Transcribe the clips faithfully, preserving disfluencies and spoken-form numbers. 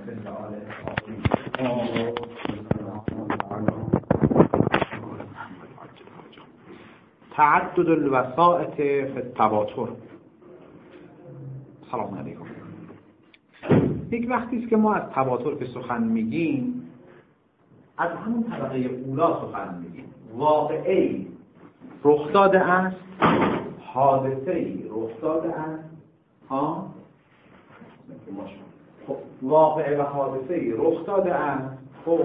محمد و آله تعدد الوسائط فی التواتر. سلام علیکم. یک وقتی است که ما از تواتر که سخن میگیم از همون طبقه اولا سخن میگیم. واقعی رخ داده است، حادثه‌ای رخ داده است. ها خب واقعه و حادثه‌ای رخ داده است. خب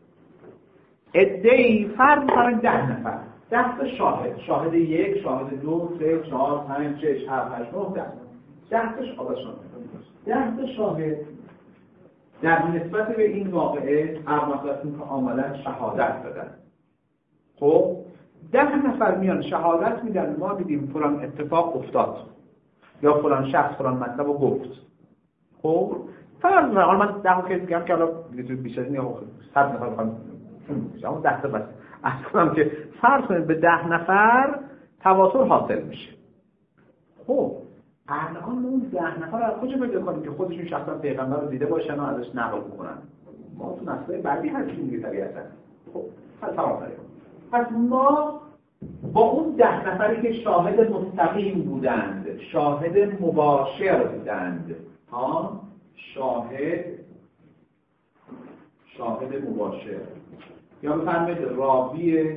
عده‌ای فرض کنید ده نفر، ده تا شاهد، شاهد یک، شاهد دو، سه، چهار، پنج، شش، هفت، هشت، نه، ده، ده تا شاهد، ده تا شاهد در نسبت به این واقعه ارمغانتون که آمدن شهادت دادن. خب ده نفر میان شهادت میدن، ما دیدیم فلان اتفاق افتاد یا فلان شخص فلان مطلب رو گفت. خب فرض کنید من ده تا میگم که حالا دیگه تو بیشتر نه صد نفر میخوام اون ده تا بس از کنم که فرض کنید به ده نفر تواتر حاصل میشه. خب الان اون ده نفر از کجا پیدا کنیم که خودشون شخصا پیغمبر رو دیده باشن و ازش نقل بکنن؟ ما تو نسل بعدی هستیم دیگه طبیعتا. خب سلام علیکم. پس ما با اون ده نفری که شاهد مستقیم بودند، شاهد مباشر بودند، ها شاهد شاهد مباشر یا بفرمایید راوی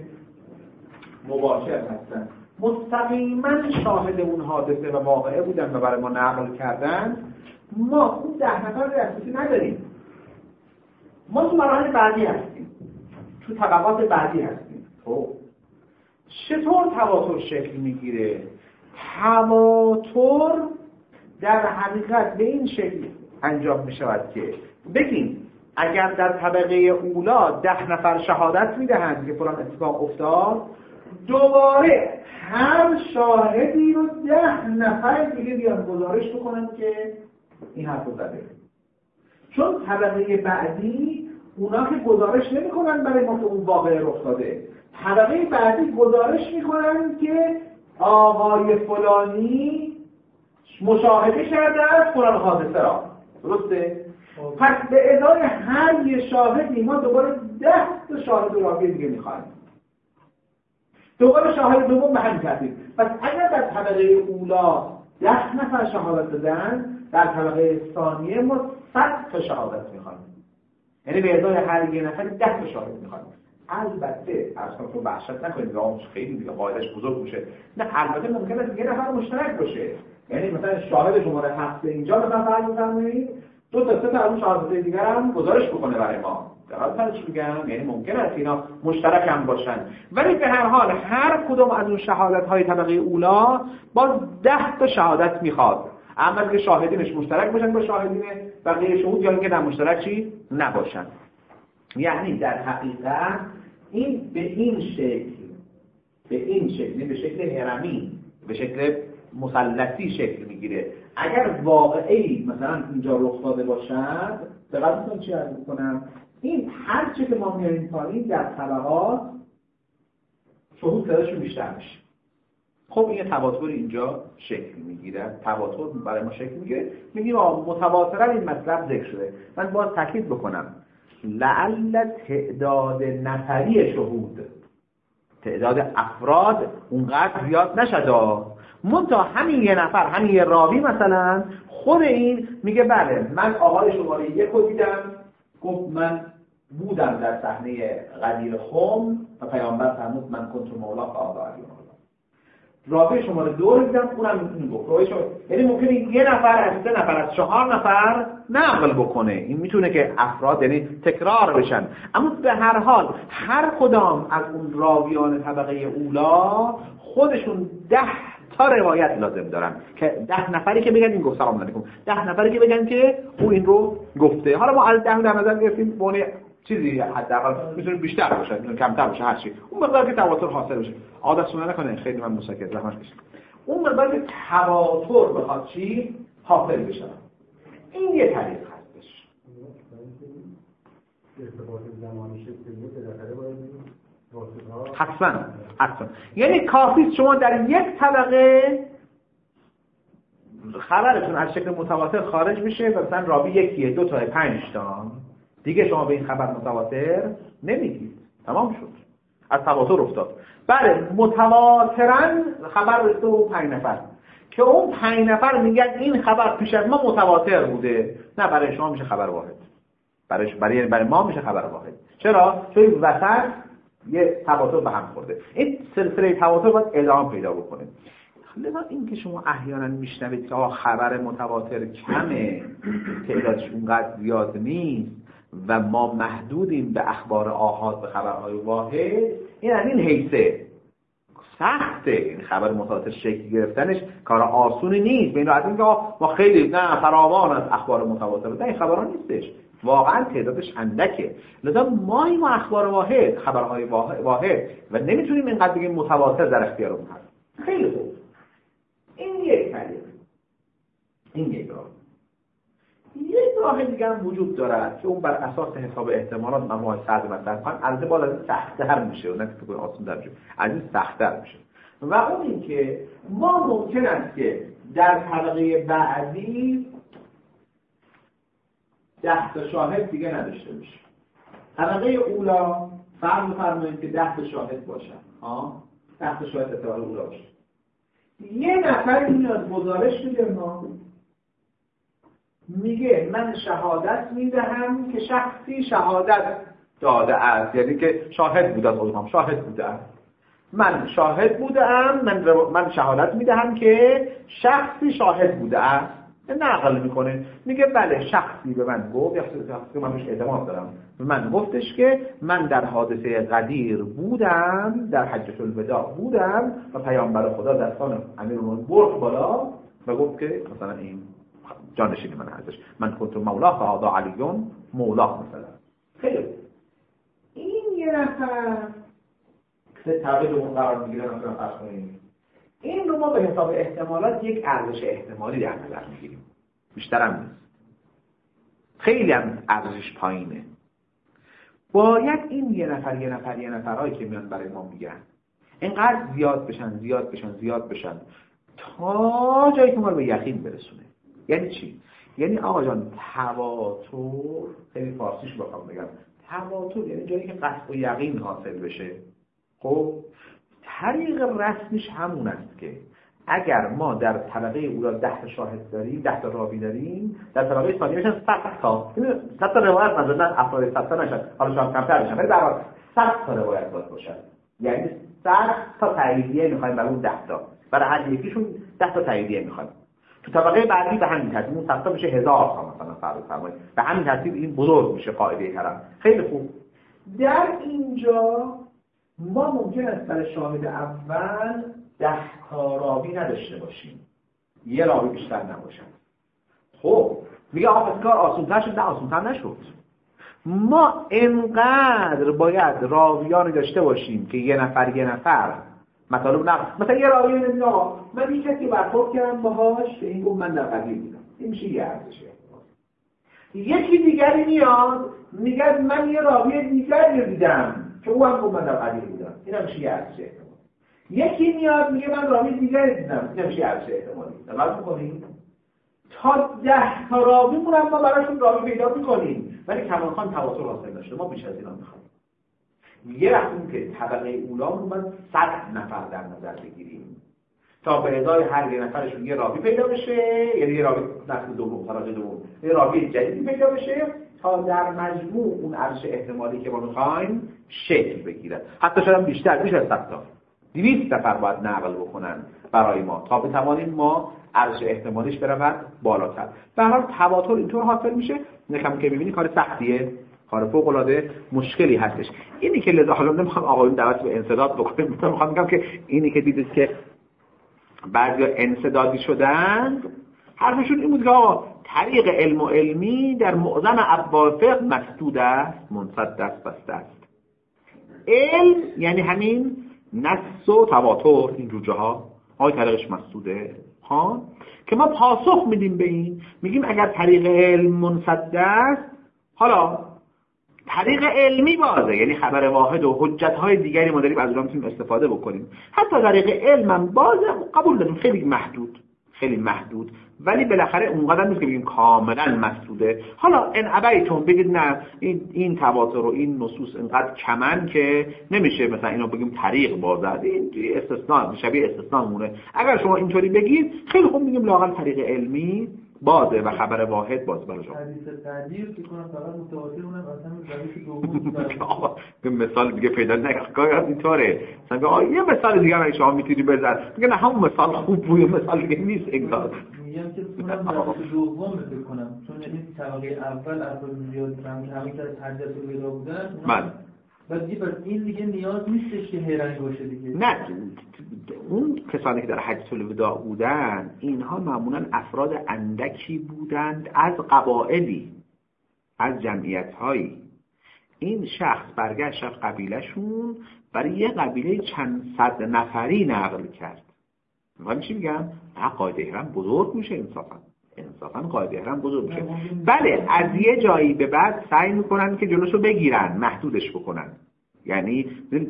مباشر هستن، مستقیما شاهد اون حادثه و واقعه بودن و برای ما نقل کردن. ما اون ده نفر دسترسی نداریم. ما تو مراحل بعدی هستیم، تو طبقات بعدی هستیم. خب چطور تواتر شکل میگیره؟ تواتر در حقیقت به این شکل انجام میشود که بگیم اگر در طبقه اولا ده نفر شهادت میدهند که فلان اتفاق افتاد، دوباره هر شاهدی رو ده نفر دیگه بیان گزارش بکنن که این حرف رو زده. چون طبقه بعدی اونا که گزارش نمیکنن برای ما که اون واقعه رخ داده، طبقه بعدی گزارش میکنن که آقای فلانی مشاهده کرده از فلان حادثه را. درسته؟ پس به ازای هر یه شاهدی ما دوباره ده تا شاهد راوی دیگه میخوایم. دوباره شاهد دوم به همین ترتیب. پس اگر در طبقه اولا ده نفر شهادت دادن، در طبقه ثانیه ما صد تا شهادت میخوایم. یعنی به ازای هر یه نفر ده تا شاهد میخوایم. البته اصلا تو وحشت نکنید که خیلی دیگه قاعدش بزرگ میشه. نه البته ممکنه یه نفر مشترک باشه. یعنی مثلا شاهد شماره هفت اینجا مثلا فرض بفرمایید دو تا سه تا از اون شاهدای دیگر هم گزارش بکنه برای ما. درست چی میگم؟ یعنی ممکنه است اینا مشترک هم باشن، ولی به هر حال هر کدوم از اون شهادت های طبقه اولا باز ده تا شهادت میخواد. اما که شاهدینش مشترک باشن با شاهدین بقیه شهود یا اینکه در مشترک چی نباشن. یعنی در حقیقت این به این شکل به این شکل به شکل هرمی به شکل مثلثی شکل میگیره. اگر واقعی مثلا اینجا رخ داده باشد، دقیقاً چی عرض می‌کنم، این هر چه که ما میاریم پایین در طبقات شهود تعدادشون بیشتر میشه. خب این تواتر اینجا شکل میگیره، تواتر برای ما شکل میگیره. میگیم متواترا این مطلب ذکر شده. من باز تاکید بکنم لعل تعداد نفری شهود، تعداد افراد اونقدر زیاد نشده. منتها همین یه نفر، همین یه راوی مثلا خود این میگه بله من آقای شماره یک رو دیدم، گفت من بودم در صحنه غدیر خم و پیامبر فرمود من کنت مولا آقا علی مولا. راوی شماره دو رو دیدم، اونم این گفت. راوی شماره، یعنی ممکنه یه نفر از سه نفر از چهار نفر نقل بکنه. این میتونه که افراد یعنی تکرار بشن، اما به هر حال هر کدام از اون راویان طبقه اولا خودشون ده تا روایت لازم دارن که ده نفری که بگن این گفت سلام علیکم، ده نفری که بگن که او این رو گفته. حالا ما از ده در نظر گرفتیم بونه چیزی حداقل میتونه بیشتر باشه، میتونه کمتر باشه، هر چی اون مقدار که تواتر حاصل بشه. عادتتون نکنه خیلی من مسکر زحمت کشیدم. اون مقدار که تواتر بخواد چی حاصل بشه، این یه طریق هستش. ارتباط زمانی شکلی بالاخره باید حتما حتما یعنی کافی شما در یک طبقه خبرتون از شکل متواتر خارج میشه و مثلا راوی یکیه، دو تا، پنج تا، دیگه شما به این خبر متواتر نمیگید. تمام شد، از تواتر افتاد. بله متواترن خبر رسید و پنج نفر که اون پنج نفر میگن این خبر پیش از ما متواتر بوده، نه برای شما میشه خبر واحد، برای برای برای ما میشه خبر واحد. چرا؟ چون وسط یه تواتر به هم خورده. این سلسله تواتر باید ادامه پیدا بکنه. لذا این که شما احیانا میشنوید که خبر متواتر کمه، تعدادش اونقدر زیاد نیست و ما محدودیم به اخبار آحاد، به خبرهای واحد، این از این حیثه سخته. این خبر متواتر شکل گرفتنش کار آسونی نیست. بین از این که ما خیلی نه فراوان از اخبار متواتر، نه این خبرها نیستش، واقعا تعدادش اندکه. لذا ما این اخبار واحد، خبرهای واحد و نمیتونیم اینقدر بگیم متواتر در اختیارمون هست. خیلی خوب، این یک کلمه، این یک راه. یک راه دیگه هم وجود دارد که اون بر اساس حساب احتمالات من ماه صد مثلا کنم، البته باز از این سخت‌تر میشه و نه که فکر آسان در میشه، از این سخت‌تر میشه. و اون این که ما ممکن است که در طبقه بعدی ده تا شاهد دیگه نداشته باشیم. طبقه اولا فرض بفرمایید که ده تا شاهد باشن، ها ده تا شاهد اعتبار اولا باشه. یه نفر میاد گزارش میده، ما میگه من شهادت میدهم که شخصی شهادت داده است، یعنی که شاهد بوده است، شاهد بوده است. من شاهد بودم، من من شهادت میدهم که شخصی شاهد بوده است. نقل میکنه، میگه بله شخصی به من گفت، یا شخصی من بهش اعتماد دارم، به من گفتش که من در حادثه غدیر بودم، در حجة الوداع بودم و پیامبر خدا دستان امیرالمومنین برد بالا و گفت که مثلا این جانشین من هستش، من کنت مولا فهذا علیون مولا مثلا. خیلی این یه نفر که تابع اون قرار میگیره، مثلا فرض کنیم این رو ما به حساب احتمالات یک ارزش احتمالی در نظر میگیریم، بیشتر هم نیست، خیلی هم ارزشش پایینه. باید این یه نفر یه نفر یه نفرهایی که میان برای ما میگن اینقدر زیاد بشن زیاد بشن زیاد بشن تا جایی که ما رو به یقین برسونه. یعنی چی؟ یعنی آقا جان تواتر، خیلی فارسیش بخوام بگم، تواتر یعنی جایی که قطع و یقین حاصل بشه. خب طریق رسمیش همون است که اگر ما در طبقه اولا ده شاهد داریم، ده تا راوی داریم، در طبقه ثانیه میشن صد تا، صد تا روایت مثلا افراد صد تا نشن، حالا شاید کمتر بشن، ولی در واقع صد تا روایت باید باشن. یعنی صد تا تاییدیه میخوایم برای اون ده تا، برای هر یکیشون ده تا تاییدیه میخوایم. تو طبقه بعدی به همین ترتیب اون صد تا میشه هزار تا مثلا فرض فرمایید، به همین ترتیب این بزرگ میشه قاعده هرم. خیلی خوب. در اینجا ما ممکن است برای شاهد اول ده تا راوی نداشته باشیم، یه راوی بیشتر نباشد. خب میگه آقا کار آسان‌تر شد؟ نه آسان‌تر نشد. ما انقدر باید راویانی داشته باشیم که یه نفر یه نفر مطالب نقل، مثلا یه راوی میگه آقا من یه کسی برخورد کردم باهاش که این گفت من در قدیم بودم، این میشه یه ارزشه. یکی دیگری میاد میگه من یه راوی دیگری دیدم که اون هم گفت من در قدیم بودم، این هم میشه یه ارزشه. یکی میاد میگه من راوی دیگری دیدم، این هم میشه ارزشه احتمالی. دقت می‌کنید تا ده تا راوی مون ما براشون راوی پیدا می‌کنیم، ولی کمال خان تواتر حاصل نشده. ما بیش از اینا می‌خوایم. یه وقتی که طبقه اولامون باید صد نفر در نظر بگیریم تا به ازای هر یه نفرشون یه راوی پیدا بشه، یعنی یه راوی نسل دوم، طبقه دوم، یه راوی جدیدی پیدا بشه تا در مجموع اون ارزش احتمالی که ما می‌خوایم شکل بگیره. حتی شاید بیشتر میشه صد تا. دویست نفر باید نقل بکنن برای ما تا بتوانیم ما ارزش احتمالیش برود بالاتر. به هر حال تواتر اینطور حاصل میشه. نکم که می‌بینی کار سختیه، کار فوق‌العاده مشکلی هستش. اینی که لذا حالا نمیخوام آقایون دعوت به انسداد بکنیم، میخوام بگم که اینی که دیدید که بعضیا انسدادی شدن، حرفشون این بود که آقا طریق علم و علمی در معظم ابواب فقه مسدود است، منصد است، بسته است. علم یعنی همین نص و تواتر، این جوجه ها آقای طریقش مسدوده ها، که ما پاسخ میدیم به این، میگیم اگر طریق علم منصد است، حالا طریق علمی بازه، یعنی خبر واحد و حجت های دیگری ما داریم از اونها میتونیم استفاده بکنیم. حتی طریق علم هم بازه، قبول داریم خیلی محدود، خیلی محدود ولی بالاخره اونقدر نیست که بگیم کاملا مسدوده. حالا ان ابیتون بگید نه این این تواتر و این نصوص اینقدر کمن که نمیشه مثلا اینو بگیم طریق بازد، این استثناء شبیه استثناء مونه. اگر شما اینطوری بگید خیلی خوب میگیم لااقل طریق علمی بازه و خبر واحد باز برای شما. حدیث قدیر که کنم فقط متواتر اونم اصلا حدیث دوم به مثال دیگه پیدا نکنه گاهی اینطوره. مثلا یه مثال دیگه اگه شما میتونی بزنید میگه نه همون مثال خوب بود، مثال دیگه نیست انگار. میگم که اونم حدیث دوم فکر کنم چون این طبقه اول افراد زیاد بودن که همین که حدیث الوداع بودن. من بعد دیگه بس این دیگه نیاز نیستش که هرنگ باشه دیگه. نه اون کسانی که در حدیث الوداع بودن اینها معمولا افراد اندکی بودند از قبایلی، از جمعیت‌هایی. این شخص برگشت از قبیلهشون برای یه قبیله چند صد نفری نقل کرد. من چی میگم؟ نه قاعده احرام بزرگ میشه انصافا. انصافا قاعده احرام بزرگ میشه. بله از یه جایی به بعد سعی میکنن که جلوشو بگیرن، محدودش بکنن. یعنی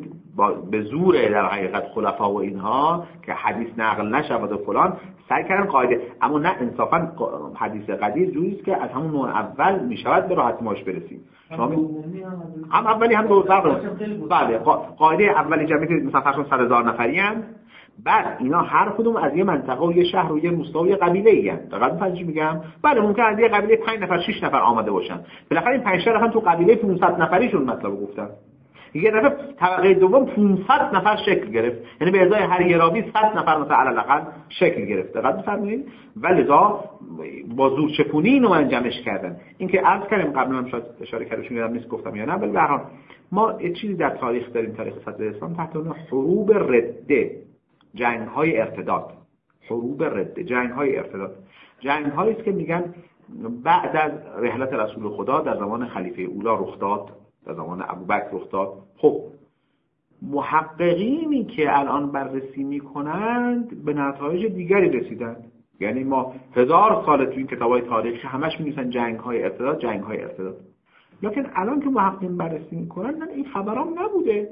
به زور در حقیقت خلفا و اینها که حدیث نقل نشود و فلان سعی کردن قاعده، اما نه انصافا حدیث قدیر جوریست که از همون نوع اول میشود به راحتی ماش برسیم. شما هم اولی هم دو فرق. بله قاعده اولی جمعیت مثلا فرض صد هزار نفری ان، بعد اینا هر کدوم از یه منطقه و یه شهر و یه روستا و یه قبیله‌ای ان. دقیقاً فهمیدی میگم؟ بله ممکن از یه قبیله پنج نفر شش نفر آمده باشن. بالاخره این پنج تا رفتن تو قبیله پانصد نفریشون مطلب گفتن. یه دفعه طبقه دوم پانصد نفر شکل گرفت، یعنی به ازای هر یه راوی صد نفر مثلا علی الاقل شکل گرفت. دقت بفرمایید. ولذا با زور چپونی اینو منجمش کردن. این که عرض کردیم قبلا هم شاید اشاره کردم یادم نیست گفتم یا نه، ولی به هر حال ما یه چیزی در تاریخ داریم، تاریخ صدر اسلام تحت عنوان حروب رده، جنگ‌های ارتداد. حروب رده، جنگ‌های ارتداد. جنگ‌هایی است که میگن بعد از رحلت رسول خدا در زمان خلیفه اولی رخ داد، در زمان ابوبکر رخ داد. خب محققینی که الان بررسی میکنند به نتایج دیگری رسیدند. یعنی ما هزار سال تو این کتابای تاریخی همش می‌نویسن جنگ‌های ارتداد، جنگ‌های ارتداد. لکن الان که محققین بررسی میکنن نه این خبرام نبوده.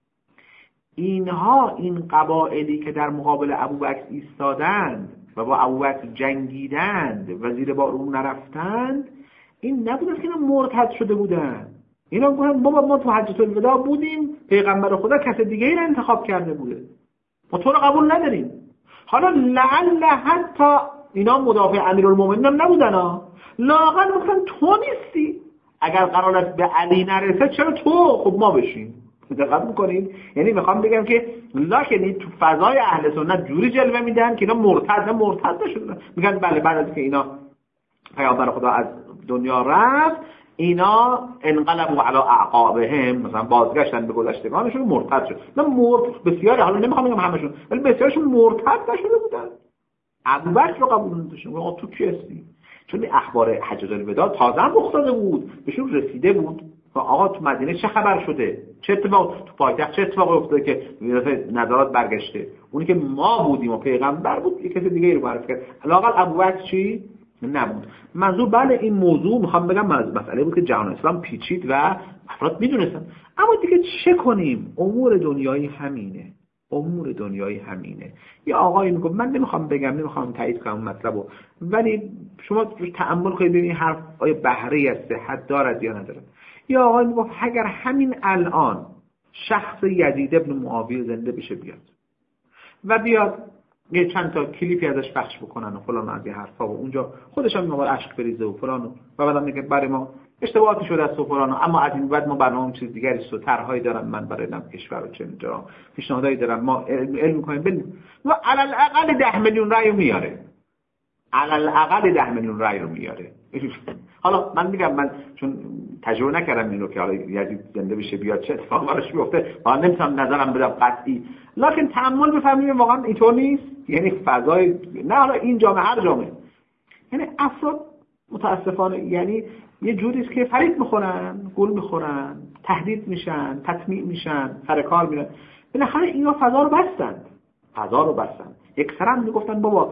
اینها این قبایلی که در مقابل ابوبکر ایستادند و با ابوبکر جنگیدند و زیر بارون نرفتند، این نبود که اینا مرتد شده بودند. اینا گفتن بابا ما تو حجة الوداع بودیم، پیغمبر خدا کس دیگه ای رو انتخاب کرده بوده، ما تو رو قبول نداریم. حالا لعل حتی اینا مدافع امیرالمومنین هم نبودن ها، لااقل گفتن تو نیستی، اگر قرار است به علی نرسه چرا تو، خب ما بشیم. دقت میکنید؟ یعنی میخوام بگم که لکن تو فضای اهل سنت جوری جلوه میدن که اینا مرتد مرتد نشدن. میگن بله بعد از که اینا پیامبر خدا از دنیا رفت اینا انقلبوا علی اعقابهم، مثلا بازگشتن به گذشتگانشون، مرتد شد. نه مرد بسیاری، حالا نمیخوام بگم همشون، ولی بسیارشون مرتد نشده بودن. ابوبکر رو قبول نداشتن. آقا تو کی هستی؟ چون اخبار حجة الوداع تازه رخ داده بود، بهشون رسیده بود. آقا تو مدینه چه خبر شده؟ چه اتفاق تو پایتخت چه اتفاقی افتاده که نظارات برگشته؟ اونی که ما بودیم و پیغمبر بود یک کسی دیگه ای رو معرفی کرد. علاقل ابوبکر چی؟ نبود. منظور بله این موضوع میخوام بگم مسئله بود که جهان اسلام پیچید و افراد میدونستن. اما دیگه چه کنیم؟ امور دنیایی همینه. امور دنیایی همینه. یه آقایی میگه من نمیخوام بگم، نمیخوام تایید کنم مطلبو، ولی شما تأمل کنید ببینید حرف آیا بهره از صحت دارد یا نداره. یا آقای میگفت اگر همین الان شخص یزید ابن معاویه زنده بشه بیاد و بیاد یه چند تا کلیپی ازش پخش بکنن و فلان از این حرفا و اونجا خودش هم میگه اشک بریزه و فلان و بعدم میگه برای ما اشتباهاتی شده است و فلان، اما از این بعد ما برنامه چیز دیگری است و طرحهایی دارم من برای نم کشور و چه اینجا پیشنهادایی دارم، ما علم می‌کنیم ببین و علل اقل ده میلیون رأی میاره، علل اقل ده میلیون رأی رو میاره. حالا من میگم من چون تجربه نکردم اینو که حالا یزید زنده بشه بیاد چه اتفاقی براش میفته، حالا نمیتونم نظرم بدم قطعی، لکن تأمل بفهمید واقعا اینطور نیست. یعنی فضای نه حالا این جامعه هر جامعه، یعنی افراد متاسفانه یعنی یه جوری است که فریب میخورن، گول میخورن، تهدید میشن، تطمیع میشن، سر کار میرن. بالاخره اینا فضا رو بستند، فضا رو بستند. یکسرا میگفتن بابا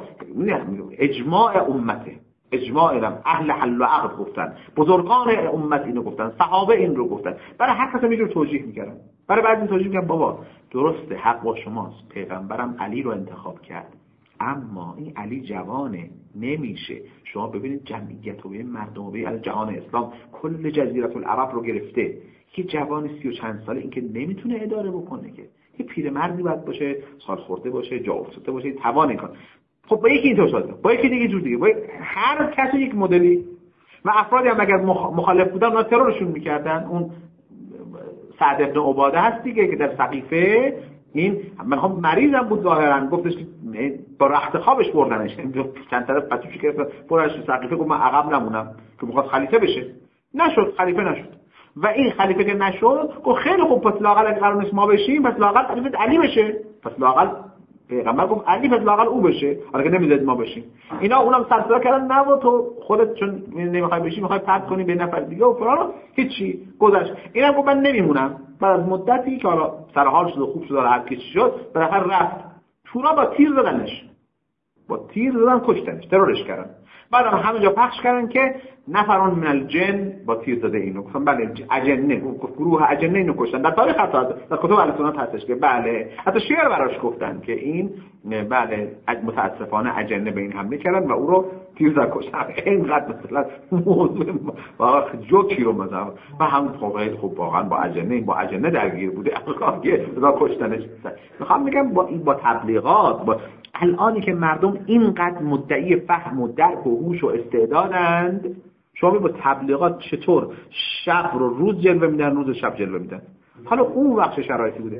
اجماع امته، اجماع علم اهل حل و عقد گفتن، بزرگان امت اینو گفتن، صحابه این رو گفتن، برای هر کسی میجور توجیه میکردن. برای بعضی توجیه میکردن بابا درسته حق با شماست، پیغمبرم علی رو انتخاب کرد، اما این علی جوانه، نمیشه. شما ببینید جمعیت و مردم به جهان اسلام کل جزیره العرب رو گرفته، که جوان سی و چند ساله این که نمیتونه اداره بکنه، که یه پیرمردی باید باشه، سال خورده باشه، جا افتاده باشه، توان کار. خب با یکی اینطور شده، با یکی دیگه جور دیگه، با هر کسی یک مدلی. و افرادی هم اگر مخالف بودن اونا ترورشون میکردن. اون سعد ابن عباده هست دیگه که در سقیفه این من هم مریضم بود ظاهرا، گفتش که با رخت خوابش بردنش، چند طرف پتوش گرفت بردنش تو سقیفه، گفت من عقب نمونم که میخواد خلیفه بشه. نشد، خلیفه نشد. و این خلیفه که نشد گفت خیلی خوب، پس لااقل اگه قرار نیست ما بشیم، پس لااقل خلیفه علی بشه. پس لااقل پیغمبر گفت علی، پس لااقل او بشه، حالا که نمیذارید ما بشیم. اینا اونم سرسرا کردن نه و تو خودت چون نمیخوای بشی میخوای پرت کنی به نفر دیگه و فلان، هیچی گذشت. اینم گفت من نمیمونم. بعد از مدتی که حالا سر حال شد و خوب شد و هر کی چی شد، بالاخره رفت. تورا با تیر زدنش، با تیر زدن کشتنش، ترورش کردن. بعدم همه جا پخش کردن که نفران من الجن با تیر زده اینو. گفتن بله اجنه، گروه اجنه اینو کشتن. در تاریخ حتی در کتب اهل سنت هستش که بله، حتی شعر براش گفتن که این بله متاسفانه اجنه به این حمله کردن و او رو تیر زد کشتن. اینقدر مثلا موضوع واقعا جوکی رو مثلا و هم خیلی خوب واقعا با اجنه با اجنه درگیر بوده که رضا کشتنش. میخوام بگم با این با تبلیغات، با الانی که مردم اینقدر مدعی فهم و درک و هوش و استعدادند، شما با تبلیغات چطور شب رو روز جلوه میدن، روز شب جلوه میدن. حالا اون وقت شرایطی بوده.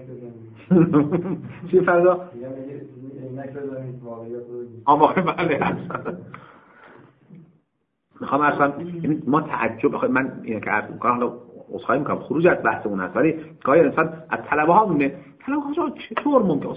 چی فردا؟ آما بله هست. میخوام اصلا ما تعجب، من اینه که عرض میکنم، حالا اصخایی میکنم خروج از بحث اون هست، ولی گاهی انسان از طلبه ها میونه طلبه ها چطور ممکن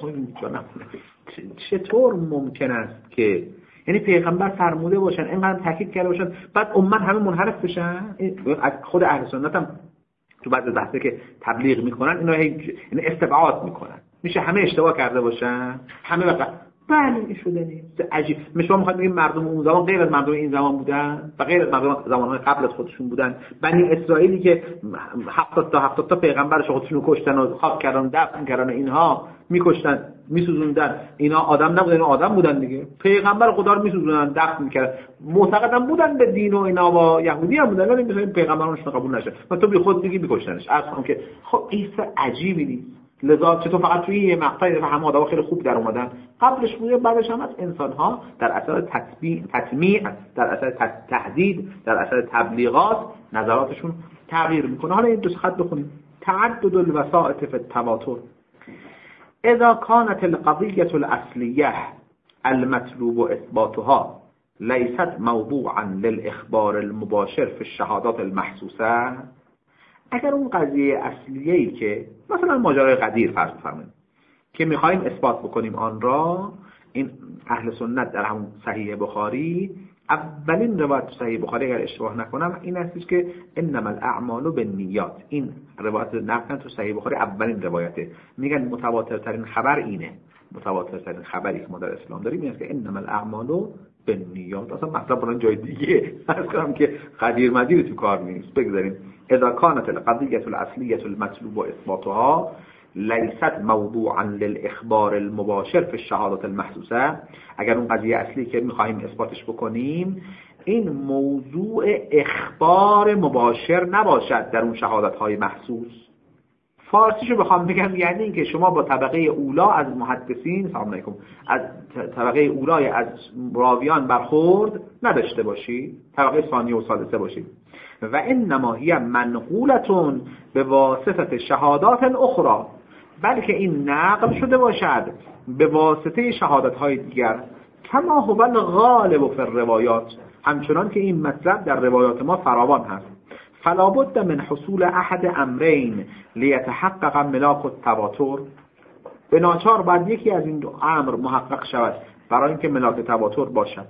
چطور ممکن است که یعنی پیغمبر فرموده باشن، اینقدر تاکید کرده باشن، بعد امت همه منحرف بشن. از خود اهل سنت هم تو بعضی بحثه که تبلیغ میکنن اینا یعنی استبعاد میکنن، میشه همه اشتباه کرده باشن، همه وقت بله این شده نیست. عجیب. شما میخواید بگید مردم اون زمان غیر از مردم این زمان بودن و غیر از مردم زمانهای قبل از خودشون بودن؟ بنی اسرائیلی که هفتاد تا هفتاد تا پیغمبرش خودشونو کشتن و خاک کردن، دفن کردن، اینها میکشتن، میسوزوندن، اینا آدم نبودن، اینا آدم بودن دیگه. پیغمبر خدا رو میسوزوندن، دفن میکردن، معتقدن بودن به دین و اینا و یهودی هم بودن، ولی مثلا پیغمبرانشون قبول نشه. و تو بی خود میگی میکشتنش. اصلا که خب عیسی عجیبی نیست. لذا چطور فقط توی یه مقطعی همه آدم‌ها خیلی خوب در اومدن، قبلش بوده بعدش هم از انسان‌ها در اثر تطبیع تطمیع، در اثر تهدید، در اثر تبلیغات نظراتشون تغییر میکنه. حالا این دو خط بخونیم. تعدد الوسائط فی التواتر اذا كانت القضية الأصلية المطلوب اثباتها ليست موضوعا للاخبار المباشر في الشهادات المحسوسه. اگر اون قضیه اصلیه‌ای که مثلا ماجرای قدیر فرض بفرمایید که می‌خوایم اثبات بکنیم آن را، این اهل سنت در همون صحیح بخاری، اولین روایت صحیح بخاری اگر اشتباه نکنم این هستش که انما الاعمال بالنیات. این روایت نقل تو صحیح بخاری اولین روایته. میگن متواترترین خبر اینه، متواترترین خبری که ما در اسلام داریم این است که انما الاعمال بالنیات. اصلا مطلب برای جای دیگه فرض کنم که قدیر مدیر تو کار نیست. بگذاریم اذا كانت القضية الأصلية المطلوب اثباتها ليست موضوعا للاخبار المباشر في الشهادات المحسوسه. اگر اون قضیه اصلی که میخواهیم اثباتش بکنیم این موضوع اخبار مباشر نباشد در اون شهادت های محسوس. فارسیشو بخوام بگم یعنی اینکه شما با طبقه اولا از محدثین، سلام علیکم، از طبقه اولای از راویان برخورد نداشته باشی، طبقه ثانیه و ثالثه باشی. و انما هی منقولتون به واسطه شهادات اخرى، بلکه این نقل شده باشد به واسطه شهادت های دیگر. کما هو الغالب فی الروایات، همچنان که این مطلب در روایات ما فراوان هست. فلا بد من حصول احد امرین لیتحقق ملاک التواتر. به ناچار باید یکی از این دو امر محقق شود برای اینکه ملاک تواتر باشد.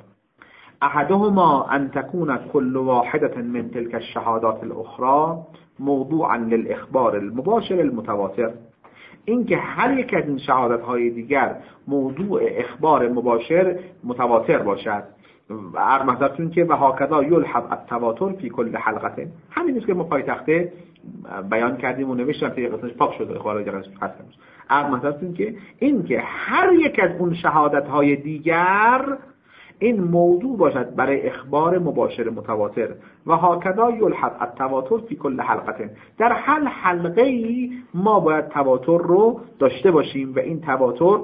احدهما ان تكون كل واحدة من تلك الشهادات الاخرى موضوعا للاخبار المباشر المتواتر. اینکه هر یک از این شهادت های دیگر موضوع اخبار مباشر متواتر باشد. و ارمحضرتون که و هاکذا یلحظ التواتر فی کل حلقه. همین است که ما پای تخته بیان کردیم و نوشتم که قسمتش پاک شده اخبار دیگر هستم. ارمحضرتون که این که هر یک از اون شهادت های دیگر این موضوع باشد برای اخبار مباشر متواتر و هاکذا یلحق التواتر فی کل حلقه. در هر حلقه ای ما باید تواتر رو داشته باشیم و این تواتر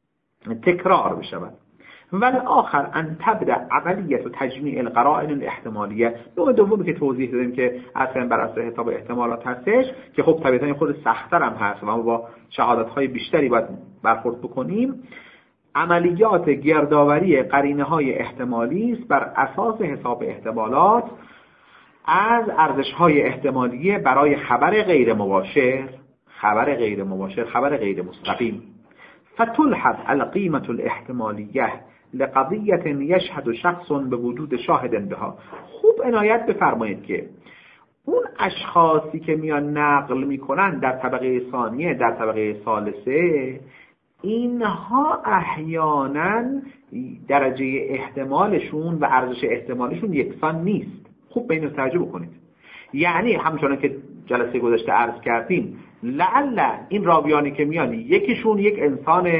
تکرار بشود. والآخر ان تبدأ عملیت و تجمیع القرائن الاحتمالیه. نوع دومی که توضیح دادیم که اصلا بر اساس حساب احتمالات هستش که خب طبیعتا خود سخت‌تر هم هست و ما با شهادت‌های بیشتری باید برخورد بکنیم. عملیات گردآوری قرینه‌های احتمالی است بر اساس حساب احتمالات از ارزش‌های احتمالیه برای خبر غیر مباشر، خبر غیر مباشر، خبر غیر مستقیم. فتلحظ القیمة الاحتمالیه لقضیة یشهد شخص به وجود شاهد بها. خوب عنایت بفرمایید که اون اشخاصی که میان نقل میکنن در طبقه ثانیه، در طبقه ثالثه، اینها احیانا درجه احتمالشون و ارزش احتمالشون یکسان نیست. خوب به اینو توجه بکنید. یعنی همچنان که جلسه گذشته عرض کردیم، لعل این راویانی که میان یکیشون یک انسان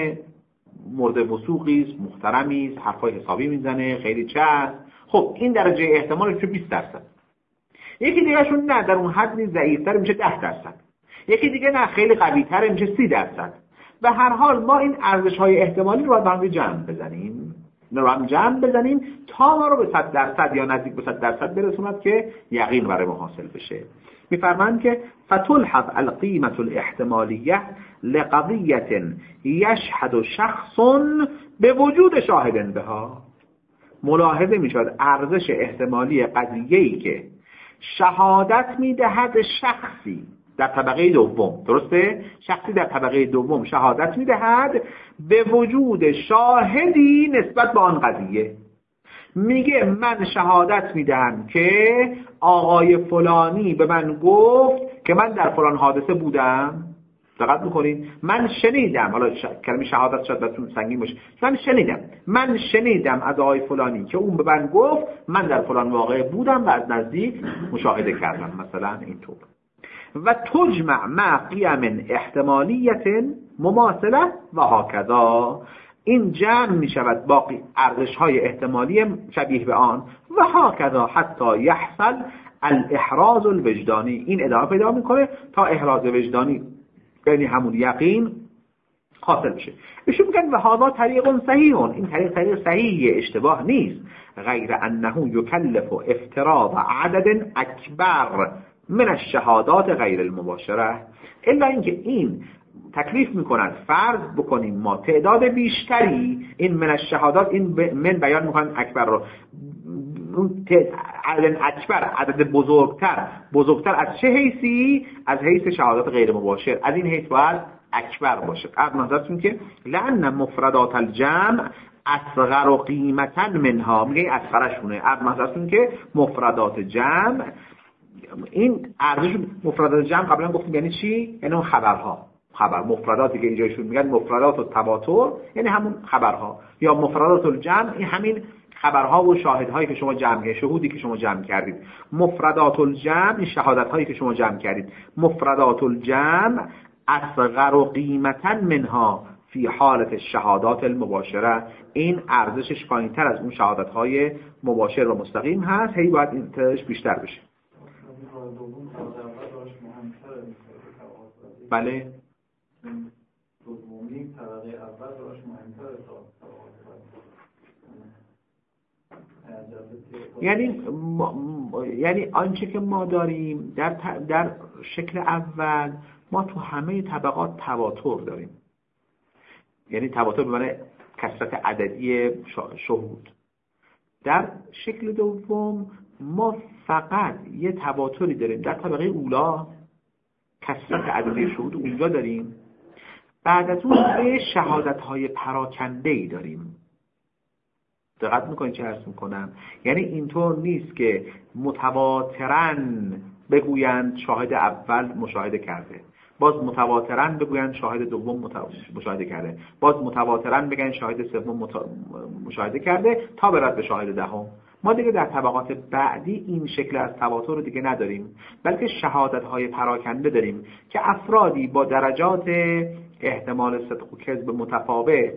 مورد وثوقی است، محترمی است، حرفای حسابی میزنه، خیلی چه، خب این درجه احتمالش بیست درصد. یکی دیگهشون نه، در اون حد ضعیف‌تر میشه ده درصد. یکی دیگه نه، خیلی قوی‌تر میشه سی درصد. به هر حال ما این ارزش‌های احتمالی رو با هم جمع بزنیم. رو هم جمع بزنیم تا ما رو به صد درصد یا نزدیک به صد درصد برسوند که یقین برای ما حاصل بشه. میفرمایند که فتلحظ القیمة الاحتمالیه لقضیة یشهد شخص به وجود شاهد بها. ملاحظه میشود ارزش احتمالی قضیه‌ای که شهادت میدهد شخصی در طبقه دوم، درسته؟ شخصی در طبقه دوم شهادت میدهد به وجود شاهدی نسبت به آن قضیه. میگه من شهادت میدهم که آقای فلانی به من گفت که من در فلان حادثه بودم. دقت میکنید؟ من شنیدم، حالا ش... کلمه شهادت شاید براتون سنگین باشه، من شنیدم من شنیدم از آقای فلانی که اون به من گفت من در فلان واقعه بودم و از نزدیک مشاهده کردم، مثلا اینطور. و تجمع مع قیم احتمالیت مماثله و هاکذا. این جمع می شود باقی ارزش های احتمالی شبیه به آن و هاکذا حتی یحصل الاحراز الوجدانی. این ادامه پیدا میکنه تا احراز وجدانی، یعنی همون یقین، حاصل بشه. ایشون میگن و هذا طریق صحیح، این طریق طریق صحیحه، اشتباه نیست. غیر انه یکلف افتراض عدد اکبر من الشهادات غیر المباشره، الا اینکه این تکلیف میکنند فرض بکنیم ما تعداد بیشتری این من الشهادات، این من بیان میکنن اکبر رو، عدد اکبر، عدد بزرگتر، بزرگتر از چه حیثی؟ از حیث شهادات غیر مباشر، از این حیث باید اکبر باشه. قبل نظرتون که لأن مفردات الجمع اصغر قیمتا منها، میگه اصغرشونه. قبل نظرتون که مفردات جمع، این ارزش مفردات جمع قبلا گفتیم یعنی چی؟ یعنی اون خبرها، خبر مفرداتی که اینجایشون میگن مفردات التواتر، یعنی همون خبرها، یا مفردات الجمع، این همین خبرها و شاهدهایی که شما جمع کردید، شهودی که شما جمع کردید. مفردات الجمع، این شهادتهایی که شما جمع کردید. مفردات الجمع اصغر قیمتا منها فی حالت الشهادات المباشره، این ارزشش پایینتر از اون شهادتهای مباشر و مستقیم هست، هی باید این تعدادش بیشتر بشه. بله دومی طبقه اول داشت مهمتره تا یعنی یعنی آنچه که ما داریم در در شکل اول، ما تو همه طبقات تواتر داریم، یعنی تواتر به معنی کثرت عددی شهود. در شکل دوم ما فقط یه تواتری داریم در طبقه اولا، کثرت عددی شهود اونجا داریم. بعد از اون یه شهادت‌های پراکنده‌ای داریم. دقت میکنید چه عرض میکنم؟ یعنی اینطور نیست که متواترن بگویند شاهد اول مشاهده کرده، باز متواترن بگویند شاهد دوم مشاهده کرده، باز متواترن بگن شاهد سوم مت... مشاهده کرده تا برد به شاهد دهم. ما دیگه در طبقات بعدی این شکل از تواتر رو دیگه نداریم، بلکه شهادت‌های پراکنده داریم که افرادی با درجات احتمال صدق و کذب متفاوت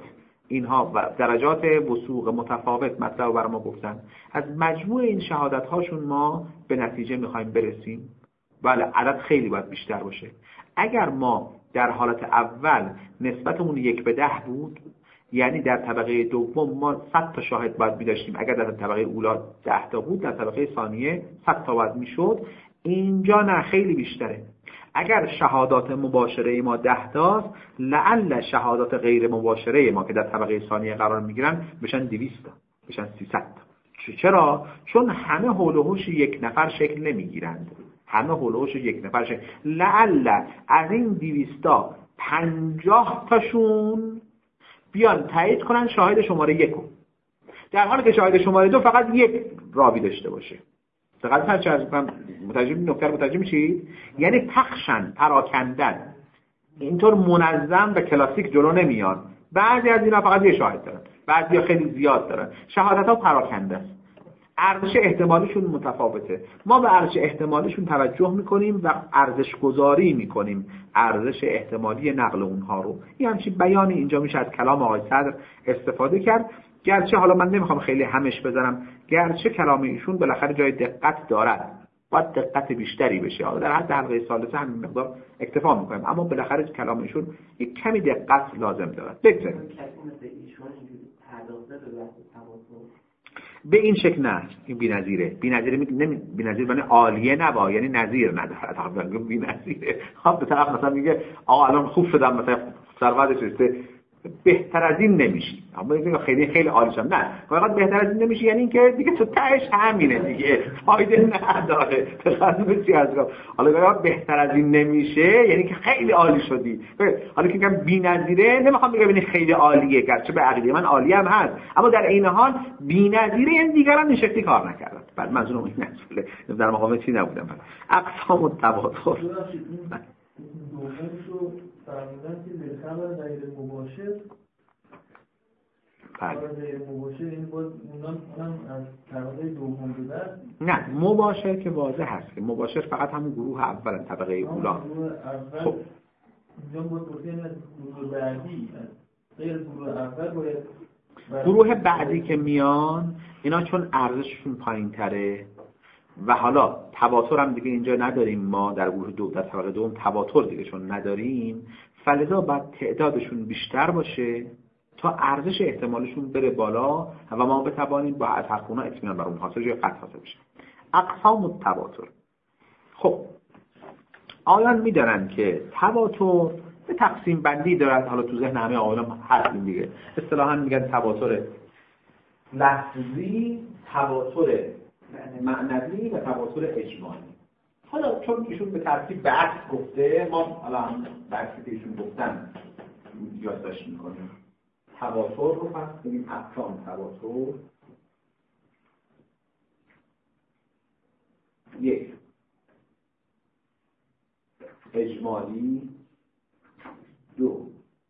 اینها و درجات وثوق متفاوت مطلب رو برای ما گفتن. از مجموع این شهادت هاشون ما به نتیجه میخوایم برسیم. بله عدد خیلی باید بیشتر باشه. اگر ما در حالت اول نسبتمون یک به ده بود، یعنی در طبقه دوم ما صد تا شاهد باید می‌داشتیم. اگر در طبقه اولی ده تا بود، در طبقه ثانیه صد تا باید میشد. اینجا نه، خیلی بیشتره. اگر شهادات مباشره ما ده تاست، لعل شهادات غیر مباشره ما که در طبقه ثانیه قرار میگیرن بشن دویست تا، بشن سیصد تا. چرا؟ چون همه حول و حوش یک نفر شکل نمیگیرند. همه حول و حوش یک نفر شکل. لعل از این دویست تا پنجاه تاشون بیان تایید کنن شاهد شماره یکو، در حالی که شاهد شماره دو فقط یک راوی داشته باشه. دقیقاً هر چه مترجم نکته رو مترجم میشید؟ یعنی پخشن، پراکندن، اینطور منظم و کلاسیک جلو نمیان. بعضی از اینا فقط یه شاهد دارن، بعضی خیلی زیاد دارن. شهادت ها پراکنده است. ارزش احتمالیشون متفاوته. ما به ارزش احتمالیشون توجه میکنیم و ارزش گذاری میکنیم ارزش احتمالی نقل اونها رو. این همچین بیانی اینجا میشه از کلام آقای صدر استفاده کرد. گرچه حالا من نمیخوام خیلی همش بزنم، گرچه کلام ایشون بالاخره جای دقت دارد، باید دقت بیشتری بشه. حالا در حد حلقه ثالثه همین مقدار اکتفا میکنیم، اما بالاخره کلام ایشون یک کمی دقت لازم دارد. بگذاریم به این شکل نه، این بی‌نظیره. بی‌نظیره میگه بی‌نظیر معنی عالیه نبا، یعنی نظیر نداره. تا میگه بی‌نظیره. خب به طرف مثلا میگه آقا الان خوب شدم، مثلا ثروتش رسیده، بهتر از این نمیشی. اما میگه خیلی خیلی عالی شدم. نه، واقعا بهتر از این نمیشی، یعنی اینکه دیگه تو تهش همینه دیگه، فایده نداره. تخصص چی هست؟ حالا واقعا بهتر از این نمیشه یعنی که خیلی عالی شدی. حالا که میگم بی‌نظیره، نمیخوام بگم این خیلی عالیه، گرچه به عقیده من عالی هم هست، اما در این حال بی‌نظیره یعنی دیگران این شکلی کار نکردن. بعد منظورم این نشده، در مقام چی نبودم. اقسام التواتر فرمودن که لخبر غیر مباشر، خبر غیر مباشر این باز اونان از طبقه دوم بودن. نه، مباشر که واضح هست که مباشر فقط همون گروه اول طبقه اولا. خب اینجا باید بودین از گروه بعدی، غیر گروه اول باید گروه بعدی که میان اینا چون ارزششون پایین تره و حالا تواتر هم دیگه اینجا نداریم، ما در گروه دو در طبقه دوم تواتر دیگه چون نداریم، فلذا باید تعدادشون بیشتر باشه تا ارزش احتمالشون بره بالا و ما بتوانیم با حرفونا اطمینان بر اون حاصل یا قطع حاصل بشه. اقسام التواتر. خب آیان میدونن که تواتر به تقسیم بندی دارد. حالا تو ذهن همه آیان هست این دیگه. اصطلاحاً میگن تواتر لفظی، تواتر معنوی و تواتر اجمالی. حالا چون ایشون به ترتیب به عکس گفته، ما الان به عکسی که ایشون گفتن یادداشت میکنیم. تواتر رو پس بگیم اقسام تواتر. یک، اجمالی. دو،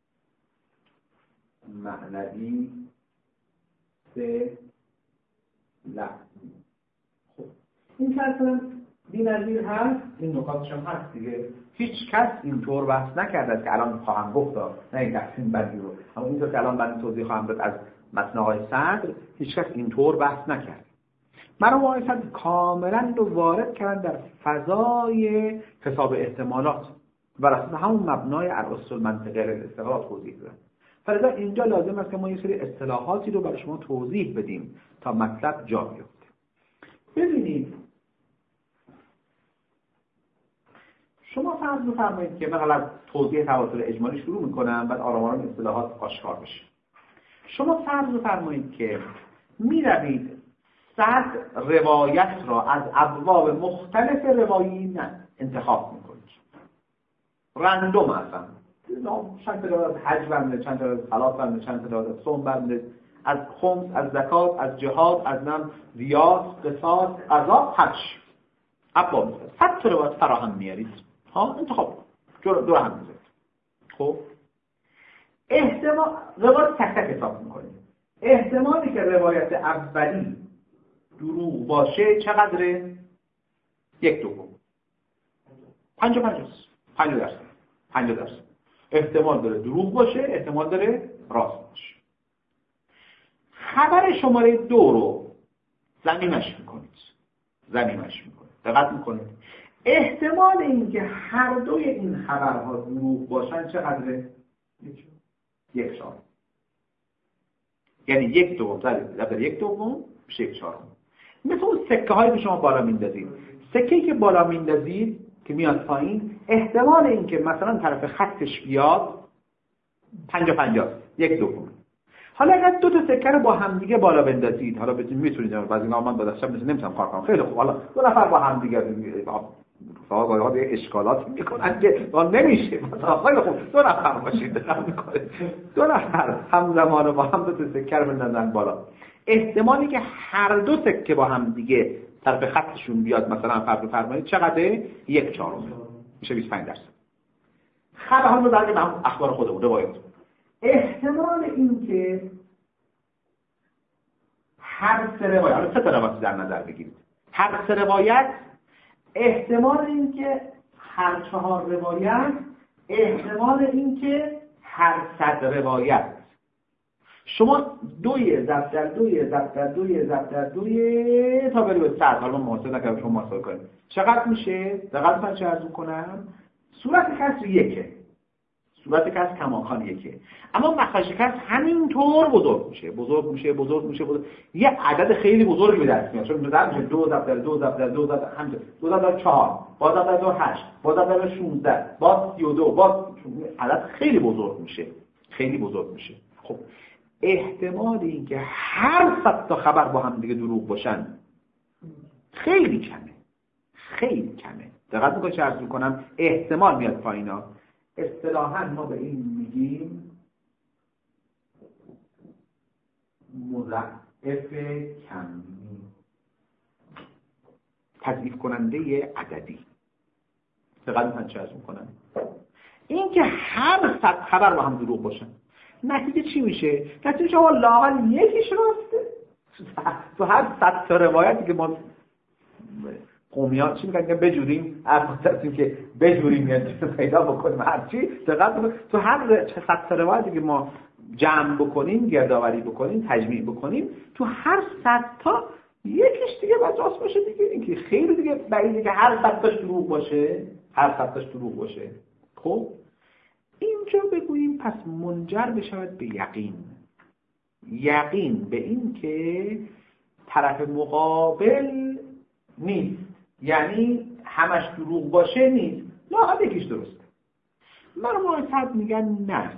معنوی. سه، لفظی. خب این که اصلا بی‌نظیر هست، این نکاتش هم هست دیگه. هیچ کس اینطور بحث نکرده که الان خواهم گفت، نه این تقسیم بندی رو، اما اینطور که الان من توضیح خواهم داد از متن آقای صدر، هیچ کس اینطور بحث نکرد. مرحوم آقای صدر کاملا رو وارد کردن در فضای حساب احتمالات و رسول همون مبنای الاصول منطقه الاستقرار توضیح دادن. فلذا اینجا لازم است که ما یه سری اصطلاحاتی رو برای شما توضیح بدیم تا مطلب جا بیفته. ببینید شما فرض بفرمایید که من از توضیح تواتر اجمالی شروع میکنم، بعد آرام آرام اصطلاحات آشکار بشه. شما فرض بفرمایید که میروید صد روایت را از ابواب مختلف روایی نه انتخاب میکنید، رندوم اصلا چند تا از حج بنده، چند تا از صلات بنده، چند تا از صوم بنده، از خمس، از زکات، از جهاد، از نم ریاض، قصاص، قضا، حج، ابواب صد تا روایت فراهم میارید. ها انتخاب دور هم میذارید. خب احتمال روایت تک تک حساب میکنید. احتمالی که روایت اولی دروغ باشه چقدره؟ یک دوم. پنجاه پنجاه پنجاه درصد. پنجاه درصد. احتمال داره دروغ باشه، احتمال داره راست باشه. خبر شماره دو رو ضمیمش میکنید ضمیمش میکنید دقت میکنید احتمال اینکه هر دوی این خبرها دروغ باشن چقدره؟ یک چهارم. یعنی یک دوم در یک دوم میشه یک چهارم. مثل اون سکه هایی که شما بالا میندازید، سکه‌ای که بالا میندازید که میاد پایین احتمال اینکه مثلا طرف خطش بیاد پنجاه پنجاه یک دوم. حالا اگر دو تا سکه رو با هم دیگه بالا بندازید، حالا بتونید میتونید بعضی اینا من با دستم مثلا نمیتونم کار کنم، خیلی خوب، حالا دو نفر با هم دیگه رفقا ها به اشکالات میکنن که نمیشه، مثلا خیلی خوب دو نفر باشید دو نفر همزمان با هم دو تا سکه رو بندازن بالا، احتمالی که هر دو سکه با هم دیگه طرف خطشون بیاد مثلا فرض بفرمایید چقدره؟ یک چهارم میشه بیست و پنج درصد. خبر حال رو برگردیم به هم اخبار خودمون روایت. احتمال این که هر سه روایت، حالا سه تا روایت در نظر بگیرید، هر سه روایت احتمال این که هر چهار روایت احتمال این که هر صد روایت شما دوی ضرب در دوی ضرب در دوی ضرب در دوی تا بری به صد، حالا من محاسبه نکردم شما محاسبه کنید چقدر میشه؟ دقت من چه عرض می‌کنم؟ صورت کسر یکه، صورت کسر کماکان یکه، اما مخرج کسر همینطور بزرگ میشه بزرگ میشه بزرگ میشه بزرگ. یه عدد خیلی بزرگی به دست میاد، چون در میشه دو ضرب در دو ضرب در دو ضرب همین دو ضرب در چهار باز ضرب در دو هشت باز ضرب در شانزده باز سی و دو باز عدد خیلی بزرگ میشه خیلی بزرگ میشه. خب احتمال این که هر صد تا خبر با هم دیگه دروغ باشن خیلی کمه خیلی کمه. دقت میکنید چه عرض میکنم؟ احتمال میاد پایینا. اصطلاحاً ما به این میگیم مضاعف کمی، تضعیف کننده عددی. دقت میکنید چه عرض میکنم؟ این که هر صد خبر با هم دروغ باشن نتیجه چی میشه؟ نتیجه شما لااقل یکیش راسته. تو هر صد تا روایتی که ما قومیان چی میگن که بجوریم، افرادیم که بجوریم یعنی پیدا بکنیم هرچی، دقیق تو هر صد تا روایتی که ما جمع بکنیم، گردآوری بکنیم، تجمیع بکنیم، تو هر صد تا یکیش دیگه باید راست باشه دیگه. این که خیلی دیگه بعیده که هر صد تاش دروغ باشه، هر صد تاش دروغ باشه. خب اینجا بگوییم پس منجر بشود به یقین. یقین به این که طرف مقابل نیست، یعنی همش دروغ باشه نیست، لااقل یکیش درسته. مرموهای صد میگن نه،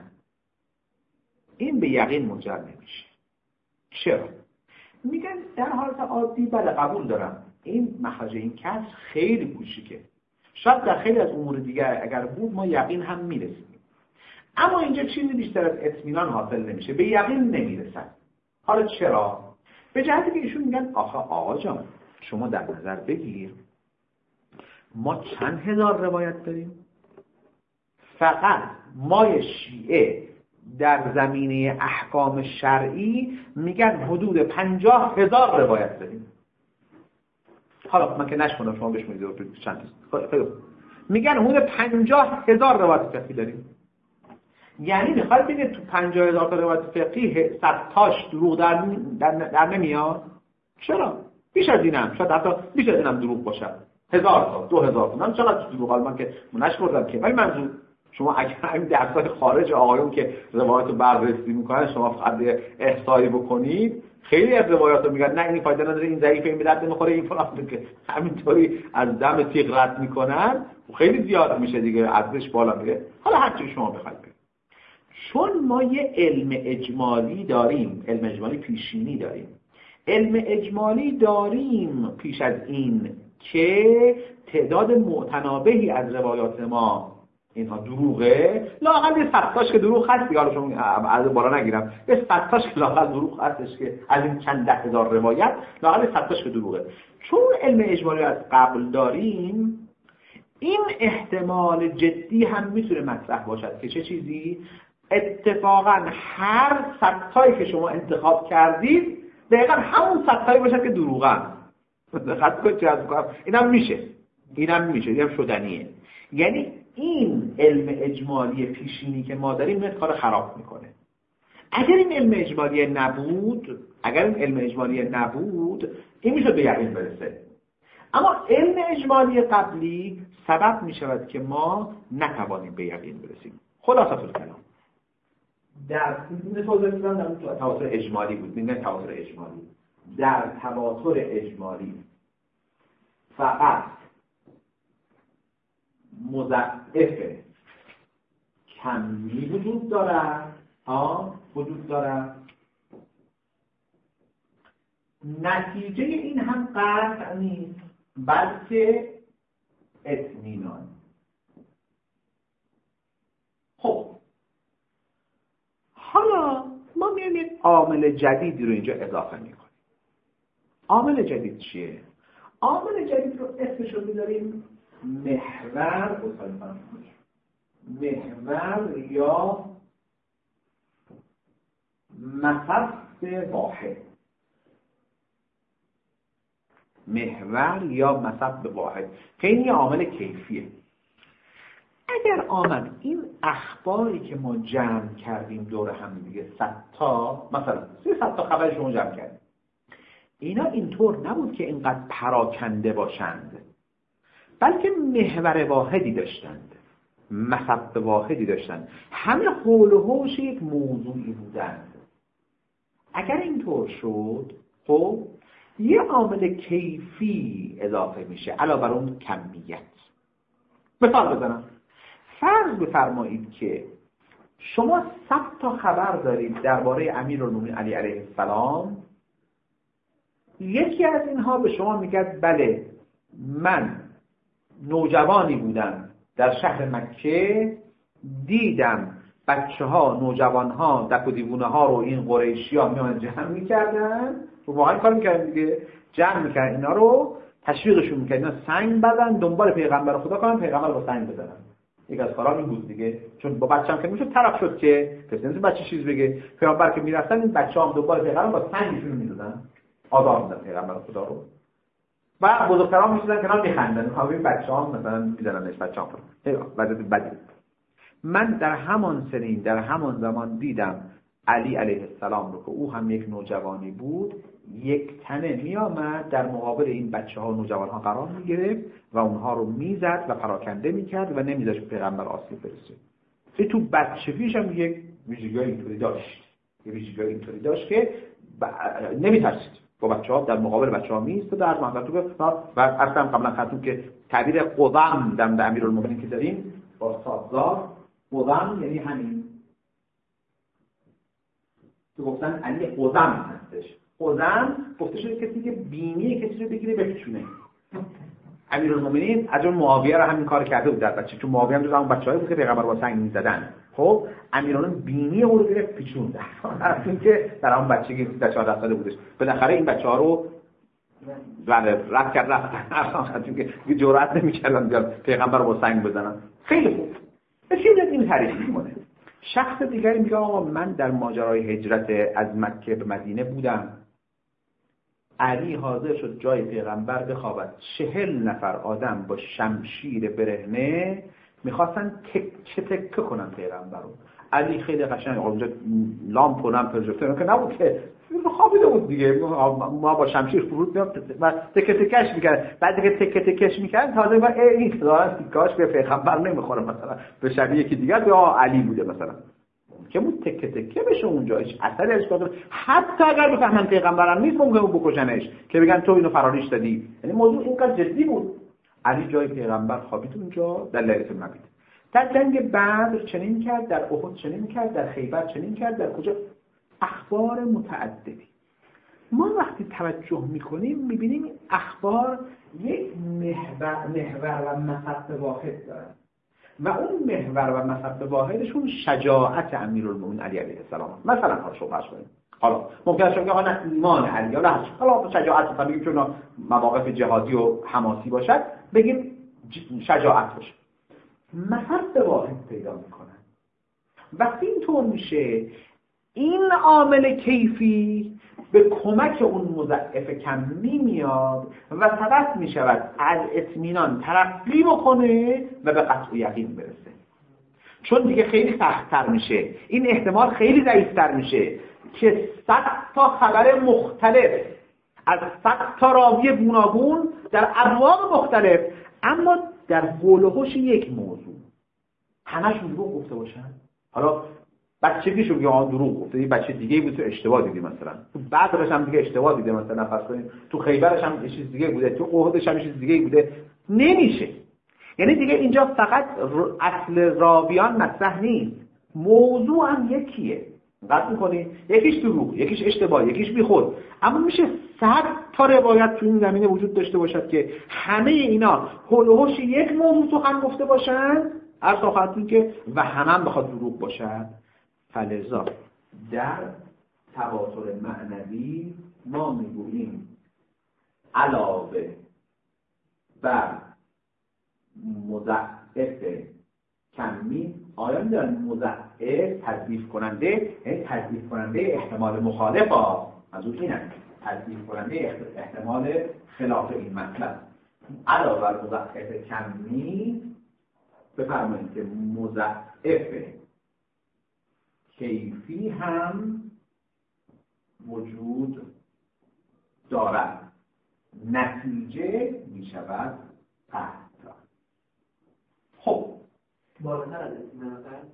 این به یقین منجر نمیشه. چرا؟ میگن در حالت عادی بله قبول دارم این مخرج این کسر خیلی کوچیکه، شاید در خیلی از امور دیگر اگر بود ما یقین هم میرسیم، اما اینجا چیزی بیشتر از اطمینان حاصل نمیشه، به یقین نمیرسن. حالا چرا؟ به جهتی که ایشون میگن آخه آقا جان شما در نظر بگیر ما چند هزار روایت داریم، فقط ما شیعه در زمینه احکام شرعی میگن حدود پنجاه هزار روایت داریم. حالا من که نشکنم شما بهش میگید چند خیلی میگن حدود پنجاه هزار روایت فقهی داریم. یعنی میخواد بگید تو پنجاه هزار تا روایت فقهی صد تاش دروغ در, در, در نمیاد؟ چرا؟ بیش از اینم، شاید حتی بیش از اینم دروغ باشه. هزار تا، دو هزار تا، من چقدر دروغ؟ حالا من که منش کردم که، ولی منظور شما اگر این درسای خارج آقایون که روایت رو بررسی میکنن شما فقط احصایی بکنید، خیلی از روایات رو میگن نه این فایده نداره، این ضعیفه، این به درد نمیخوره، این فلان، که همینطوری از دم تیغ رد میکنن و خیلی زیاد میشه دیگه، ارزش بالا میره. حالا هر چی شما بخواید بگید، چون ما یه علم اجمالی داریم، علم اجمالی پیشینی داریم، علم اجمالی داریم پیش از این که تعداد متنابهی از روایات ما اینها دروغه، لااقل یه صدتاش که دروغ هست دیگه، حالا شما از بالا نگیرم، یه صدتاش که لااقل دروغ هستش که از این چند ده هزار روایت لااقل صدتاش که دروغه. چون علم اجمالی از قبل داریم، این احتمال جدی هم میتونه مطرح باشد که چه چیزی؟ اتفاقا هر صدتایی که شما انتخاب کردید دقیقا همون صدتایی باشد که دروغن. دقت کنید چه از کنم، اینم میشه اینم میشه اینم شدنیه. یعنی این علم اجمالی پیشینی که ما داریم این کار خراب میکنه. اگر این علم اجمالی نبود، اگر این علم اجمالی نبود این میشد به یقین برسه. اما علم اجمالی قبلی سبب میشود که ما نتوانیم به یقین برسیم. خلاصه الکلام در این توضیح میدم در اون تواتر اجمالی بود. میگن تواتر اجمالی. در تواتر اجمالی فقط مضاعف کمی وجود دارد ها وجود دارد. نتیجه این هم قطع نیست بلکه اطمینان. خب حالا ما میایم یک عامل جدیدی رو اینجا اضافه میکنیم. عامل جدید چیه؟ عامل جدید رو اسمش رو میذاریم محور محور یا مصب واحد. محور یا مصب واحد که این یه عامل کیفیه. اگر آمد این اخباری که ما جمع کردیم دور هم دیگه صد تا مثلا سیصد تا خبر شما جمع کردیم، اینا اینطور نبود که اینقدر پراکنده باشند، بلکه محور واحدی داشتند، مصب واحدی داشتند، همه حول و حوش یک موضوعی بودند. اگر اینطور شد خب یه عامل کیفی اضافه میشه علاوه بر اون کمیت. مثال بزنم، فرض بفرمایید که شما صد تا خبر دارید درباره امیرالمومنین علی علیه السلام. یکی از اینها به شما میگه بله من نوجوانی بودم در شهر مکه، دیدم بچه ها نوجوان ها دک و دیوونه ها رو این قریشی ها میان جمع میکردن، رو واقعا کار میکردن دیگه، جمع میکردن اینا رو، تشویقشون میکردن اینا سنگ بزن دنبال پیغمبر خدا کنن، پیغمبر با سنگ بزنن. یک از کارا این بود دیگه، چون با بچه‌ام که میشد طرف شد که کسی نمیشه بچه چیز بگه، پیغمبر که میرفتن این بچه‌ها هم دنبال پیغمبر با سنگشون میزدن، آزار میدن پیغمبر خدا رو. بعد بزرگتران میشدن کنار میخندن، همین بچه‌ها مثلا میزننش بچه‌ها رو. وضعیت بدی. من در همان سنین در همان زمان دیدم علی علیه السلام رو که او هم یک نوجوانی بود، یک تنه می آمد در مقابل این بچه ها و نوجوان ها قرار می گرفت و اونها رو می زد و پراکنده می کرد و نمی داشت پیغمبر آسیب برسه. این تو بچه پیش هم یک ویژگی اینطوری داشت، یک ویژگی اینطوری داشت که ب... نمی ترسید با بچه ها در مقابل بچه ها می ایستاد در محضر تو و اصلا قبلا خاطر که تعبیر قضم دم به امیرالمومنین که داریم با سازدار، قضم یعنی همین تو گفتن علی قضم هستش. قضم گفته شده کسی که بینی کسی رو بگیره بپیچونه. امیرالمومنین از اون معاویه رو همین کار کرده بود در بچه، چون معاویه هم جز اون بچه‌ای بود که پیغمبر با سنگ می‌زدن. خب امیرالمومنین بینی اون رو گرفت پیچوند. از اینکه در اون بچگی چهارده ساله بودش. بالاخره این بچه‌ها رو بله رد کرد رفتن. اصلا که جرأت نمی‌کردن بیان پیغمبر رو با سنگ بزنن. خیلی خوب. چی میاد این تعریف می‌کنه؟ شخص دیگری میگه آقا من در ماجرای هجرت از مکه به مدینه بودم. علی حاضر شد جای پیغمبر بخوابد. چهل نفر آدم با شمشیر برهنه میخواستن تکه تکه کنن پیغمبر رو. علی خیلی قشنگ اونجا لامپ و لامپ پروژکتور که نبود که خوابیده بود دیگه، ما با شمشیر فرود میاد و تکه تکش میکرد. بعد که تکه تکش میکرد تازه با این دارن تیکاش به پیغمبر نمیخوره، مثلا به شبیه یکی دیگه به علی بوده مثلا که بود تکه تکه بشه اونجا، هیچ اثری ازش نمیاد. حتی اگر بفهمن پیغمبرم نیست ممکنه بکشنش که بگن تو اینو فراریش دادی. یعنی موضوع اینقدر جدی بود. علی جای پیغمبر خوابید اونجا در لیلة المبیت. در جنگ بدر چنین کرد، در احد چنین کرد، در خیبر چنین کرد، در کجا اخبار متعددی. ما وقتی توجه میکنیم میبینیم این اخبار یک محور, محور و مصب واحد دارن و اون محور و مصب واحدشون شجاعت امیرالمومنین علی علیه السلام. مثلا حالا شما فرض کنید حالا ممکنه شما بگید آقا ایمان علی یا حالا شجاعت رو بگیم چون مواقف جهادی و حماسی باشد بگیم شجاعت باشه. مصب واحد پیدا میکنن. وقتی اینطور میشه این عامل کیفی به کمک اون مضاعف کمی میاد و سبب میشود از اطمینان ترقی بکنه و به قطع یقین برسه. چون دیگه خیلی سخت‌تر میشه، این احتمال خیلی ضعیف‌تر میشه. که صد تا خبر مختلف از صد تا راوی گوناگون در ابواب مختلف، اما در حول و حوش یک موضوع همشون دروغ گفته باشن. حالا بچگیشو یا آن دروغ گفته، یه بچه دیگه بود تو اشتباه دیدی، مثلا تو بدرش هم دیگه اشتباه دیده، مثلا فرض کنید تو خیبرش هم یه چیز دیگه بوده، تو احدش هم یه چیز دیگه بوده. نمیشه. یعنی دیگه اینجا فقط اصل راویان مطرح نیست، موضوع هم یکیه. دقت می‌کنی؟ یکیش دروغ، یکیش اشتباه، یکیش بیخود. اما میشه صد تا روایت تو این زمینه وجود داشته باشد که همه اینا حول و حوش یک موضوع سخن گفته باشن، هر صحبتی که و همه هم بخواد دروغ باشد. فلذا در تواتر معنوی ما میگوییم علاوه بر مضاعف کمی، آیا میدونن مضاعف تضعیف کننده، یعنی تضعیف کننده احتمال مخالف ها، از اون اینه تضعیف کننده احتمال خلاف این مطلب. علاوه بر مضاعف کمی بفرمایید که مضاعف کیفی هم وجود دارد، نتیجه می شود قطع. خب بالاتر از اسم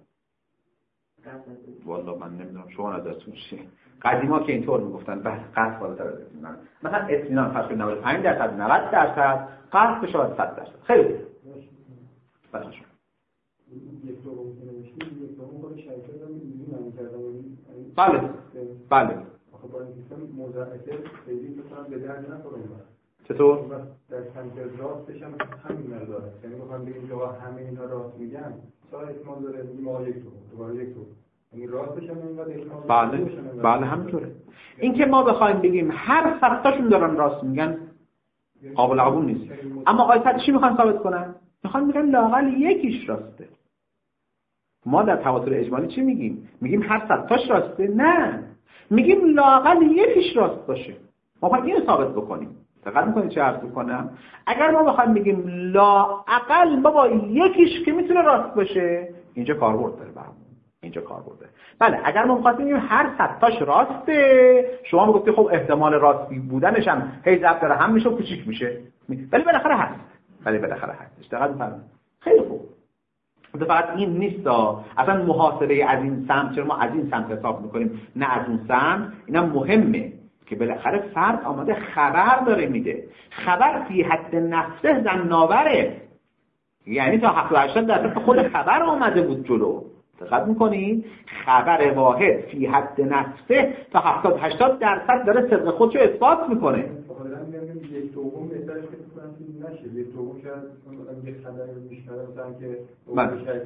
والا من نمیدونم شما نظرتون چیه. قدیما که اینطور میگفتن بس قطع بالاتر از اطمینان، مثلا اطمینان فرض کنید نود و پنج درصد نود درصد، قطع بشه صد درصد. خیلی خوب. بله شما یک دوم نمیشه، یک دوم خود شرکت رو می‌بینیم کردن. بله بله. آخه با این سیستم مضاعفه خیلی مثلا به درد نخوره. چطور؟ در سمت راستش هم همین مقداره. یعنی می‌خوام بگم که همه اینا راست میگن، تا احتمال داره ما یک تو، دوباره یک تو. یعنی راستش هم اینقدر احتمال. بله بله همینطوره. این که ما بخوایم بگیم هر صدتاشون دارن راست میگن قابل قبول نیست. اما آقای صدر چی میخوان ثابت کنن؟ میخوان میگن لااقل یکیش راسته. ما در تواتر اجمالی چی میگیم؟ میگیم هر صدتاش راسته؟ نه، میگیم لااقل یکیش راست باشه. ما باید اینو ثابت بکنیم. دقت میکنید چه عرض کنم؟ اگر ما بخوایم بگیم لااقل بابا یکیش که میتونه راست باشه، اینجا کاربرد داره برامون. اینجا کاربرد داره. بله اگر ما می‌خواستیم بگیم هر صدتاش راسته، شما میگفتی خب احتمال راستی بودنش هم هی ضرب داره هم میشه و کوچیک میشه. ولی بالاخره هست. ولی بالاخره هستش. دقت می‌فرمایید. خیلی خوب. فقط این نیست دا. اصلا محاسبه از این سمت، چرا ما از این سمت حساب میکنیم نه از اون سمت، اینا مهمه که بالاخره فرد آماده خبر داره میده. خبر فی حد نفسه زناوره، یعنی تا هفتاد هشتاد درصد خود خبر آمده بود جلو. دقت میکنین؟ خبر واحد فی حد نفسه تا هفتاد هشتاد درصد داره صدق خودش رو اثبات میکنه. حالا میگم یک دوم بهتره که بکنم که نشه. یک دوم شاید مثلا یک خبر رو میشنوه مثلا که اون شاید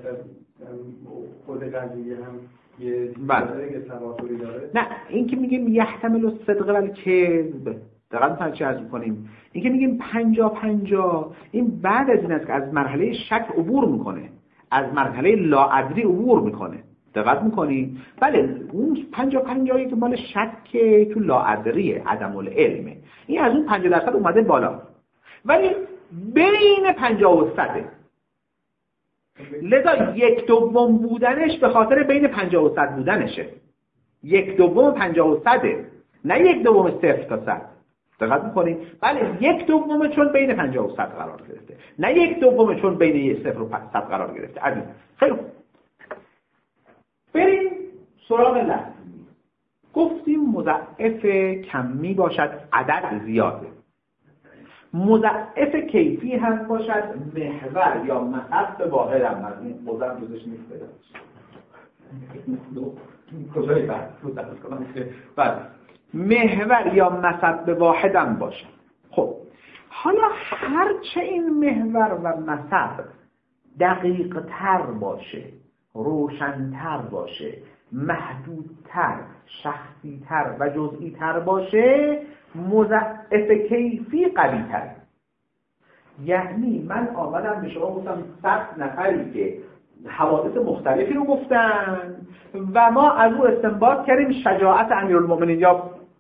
خود قضیه هم یه چیزی تواتری داره. نه، این که میگیم یحتمل الصدق ولی کذب، دقیقاً مثلا چی عرض می‌کنیم؟ این که میگیم پنجاه پنجاه، این بعد از این است که از مرحله شک عبور میکنه، از مرحله لاادری عبور میکنه. دقت میکنی؟ بله اون پنجاه پنجاهی که مال شک تو لاادریه، عدم العلمه، این از اون پنجاه درصد اومده بالا، ولی بین پنجاه و صده. لذا یک دوم بودنش به خاطر بین پنجاه و صد بودنشه. یک دوم پنجاه و صده، نه یک دوم صفر تا صد. دقت میکنید؟ بله یک دوم چون بین پنجاه و صد قرار گرفته، نه یک دوم چون بین صفر و صد قرار گرفته. عزیز خیلی خوب، بریم سراغ لفظی. گفتیم مضاعف کمی باشد عدد زیاده، مضاعف کیفی هم باشد محور یا مصب واحد هم از این قضا روزش نیست بده کجای بعد بله محور یا مصب واحد هم باشد. خب حالا هرچه این محور و مصب دقیق تر باشه، روشن‌تر باشه، محدودتر، شخصی‌تر و جزئی‌تر باشه، مضاعف کیفی قوی‌تر. یعنی من آمدم به شما گفتم صد نفری که حوادث مختلفی رو گفتن و ما از او استنباط کردیم شجاعت امیرالمومنین یا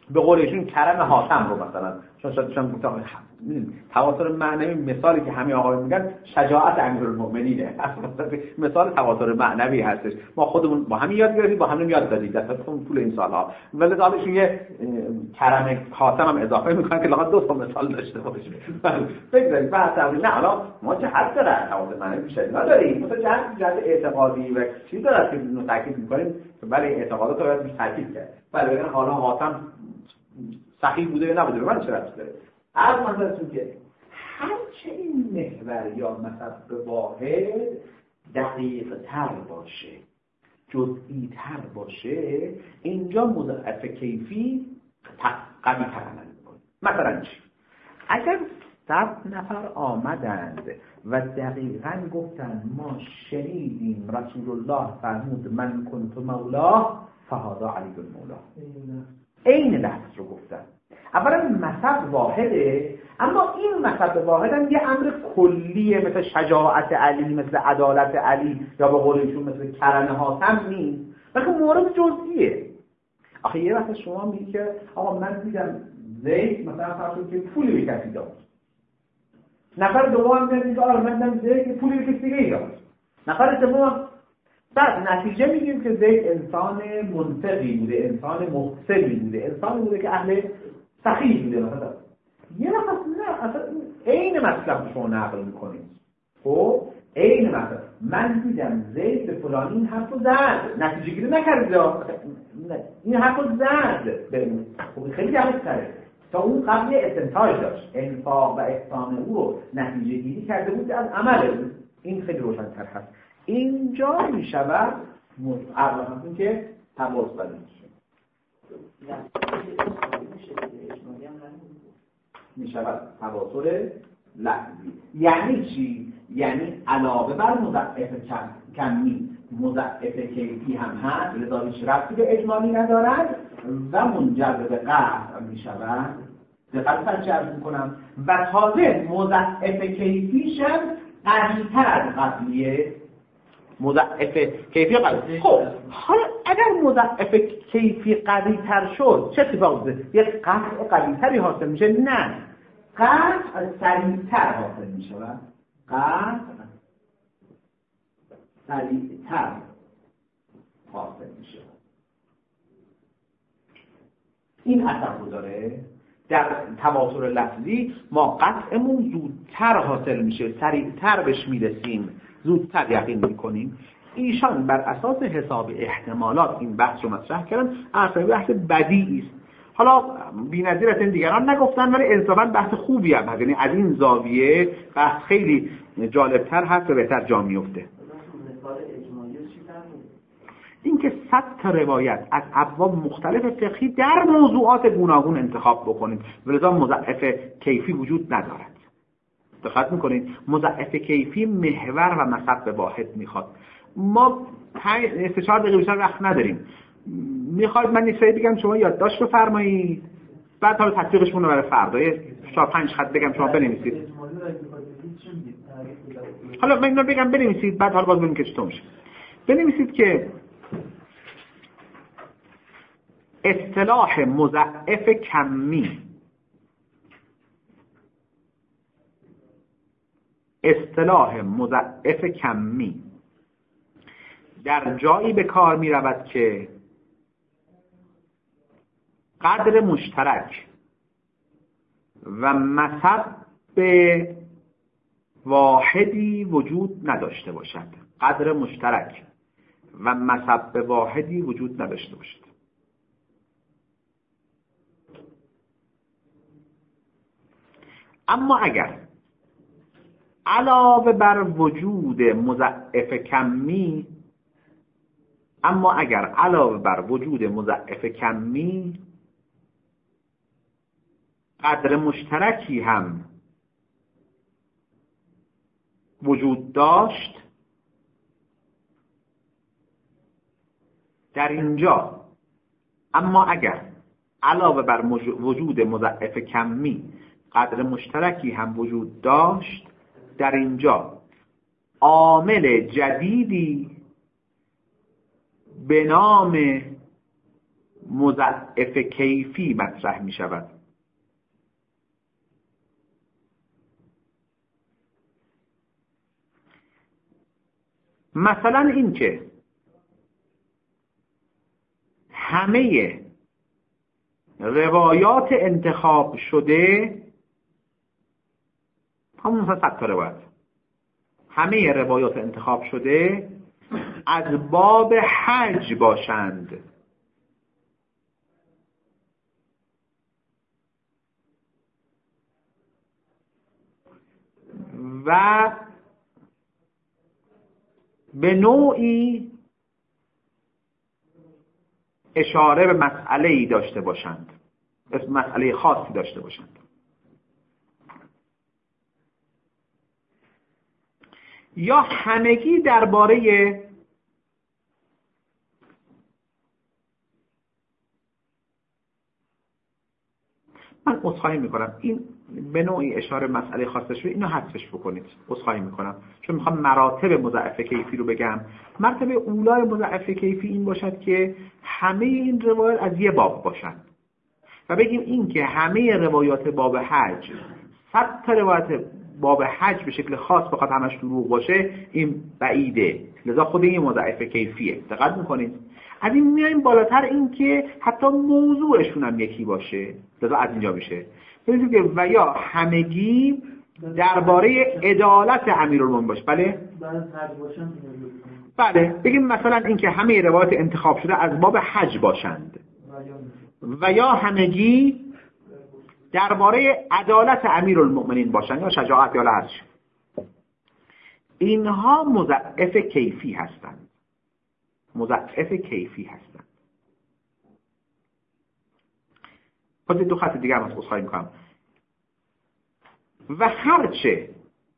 به قول ایشون کرم حاتم رو مثلا چون شاید چون گفتم تواتر معنوی مثالی که همه آقایون میگن شجاعت امیرالمومنینه مثال تواتر معنوی هستش. ما خودمون با همین یاد گرفتیم، با همین یاد دادیم در طول این سالها، ولی دالشون یه کرم حاتم هم اضافه میکنن که لاغت دو تا مثال داشته باشه. بگذارید بعد نه حالا ما چه حد داره تواتر معنوی بیشتر نداریم، مثلا جهت جهت اعتقادی و چیز داره که اینو تاکید میکنیم که بله اعتقادات رو باید تاکید کرد. بله بگن حالا حاتم صحیح بوده یا نبوده من چه ربطی داره؟ از منظورتون که هرچه این محور یا مثلا واحد دقیق تر باشه، جزئی تر باشه، اینجا مضاعف کیفی قوی تر عمل میکنه. مثلا چی؟ اگر صد نفر آمدند و دقیقاً گفتند ما شنیدیم رسول الله فرمود من کنت مولاه فهذا علی المولا، این لفظ رو گفتن. اولا مثل واحده، اما این مثل واحد هم یه امر کلیه مثل شجاعت علی، مثل عدالت علی یا به قول ایشون مثل کرم حاتم نیست، بلکه مورد جزئیه. آخه یه وقت شما میگی که آقا من دیدم زید مثلا فرض که پولی به کسی داد، نفر دوم میگه آقا من دیدم زید پولی به کسی دیگه داد، نفر سوم بعد نتیجه میگیم که زید انسان منتقی بوده، انسان محسنی بوده، انسان بوده که اهل سخی بوده. مثلا یه نفس نه اصلا این مطلب شما نقل میکنید. خب این مطلب من دیدم زید به فلانی این حرف رو زد، نتیجه گیری نکرد، این حرف رو زد. خب خیلی جمعه تره تا اون قبل استنتاج داشت، انفاق و احسان او رو نتیجه گیری کرده بود از عمل. این خیلی روشن‌تر هست. اینجا می شود مطلقاً که تواس بدید می شود تواتر لفظی. یعنی چی؟ یعنی علاوه بر مضاعف کمی مضاعف کیفی هم هست، لذا هیچ ربطی به اجمالی ندارد و منجر به قطع می شود. دقت فرض عرض میکنم و تازه مضاعف کیفیش هم قوی‌تر از قبلیه. مضاعف کیفی قوی. خب حالا اگر مضاعف کیفی قوی تر شد چه اتفاقی میفته؟ یک قطع قوی تری حاصل میشه؟ نه، قطع سریع تر حاصل میشه. قطع سریع تر حاصل میشه. این اثر رو داره. در تواتر لفظی ما قطعمون زودتر حاصل میشه، سریعتر بهش میرسیم، زودتر یقین میکنیم. ایشان بر اساس حساب احتمالات این بحث رو مطرح کردن. اصلا بحث بدیعی است. حالا بی‌نظیر از این دیگران نگفتن، ولی انصافا بحث خوبی هم هست. یعنی از این زاویه بحث خیلی جالبتر هست و بهتر جا میفته. این که صد تا روایت از ابواب مختلف فقهی در موضوعات گوناگون انتخاب بکنید، ولذا مضاعف کیفی وجود ندارد. دقت میکنید؟ مضاعف کیفی محور و مصب واحد میخواد. ما سه چهار دقیقه بیشتر وقت نداریم. میخواید من یه سری بگم شما یادداشت بفرمایید، بعد حالا تطبیقشون رو برای فردا چهار پنج خط بگم شما بنویسید. حالا من اینو بگم بنویسید، بعد حالا باز ببینیم که چطور میشه. بنویسید که اصطلاح مضاعف کمی اصطلاح مضاعف کمی در جایی به کار می رود که قدر مشترک و مصب واحدی وجود نداشته باشد. قدر مشترک و مصب واحدی وجود نداشته باشد. اما اگر علاوه بر وجود مضاعف کمی اما اگر علاوه بر وجود مضاعف کمی قدر مشترکی هم وجود داشت، در اینجا اما اگر علاوه بر وجود مضاعف کمی قدر مشترکی هم وجود داشت، در اینجا عامل جدیدی به نام مضاعف کیفی مطرح می شود. مثلا این که همه روایات انتخاب شده، همون مثلا صد تا روایت، همه روایات انتخاب شده از باب حج باشند و به نوعی اشاره به مسئله‌ای داشته باشند، اسم مسئله خاصی داشته باشند. یا همگی درباره من عذرخواهی میکنم این به نوعی اشاره مسئله خاصه شده، اینو حذفش بکنید، عذرخواهی میکنم، چون میخوام مراتب مضاعف کیفی رو بگم. مرتبه اولای مضاعف کیفی این باشد که همه این روایات از یه باب باشند و بگیم این که همه روایات باب حج، صد تا روایت باب حج به شکل خاص بخواد همش دروغ باشه، این بعیده، لذا خود این مضاعف کیفیه. دقت میکنید؟ از این میایم بالاتر، این که حتی موضوعشون هم یکی باشه، لذا از اینجا میشه ببینید که و یا همگی درباره عدالت امیرالمومنین باشه. بله بله بگیم مثلا این که همه روایات انتخاب شده از باب حج باشند و یا همگی درباره عدالت امیرالمومنین باشند یا شجاعت یا لحظ. اینها مضاعف کیفی هستند، مضاعف کیفی هستند. باید دو خط دیگر هم عذرخواهی میکنم. و هرچه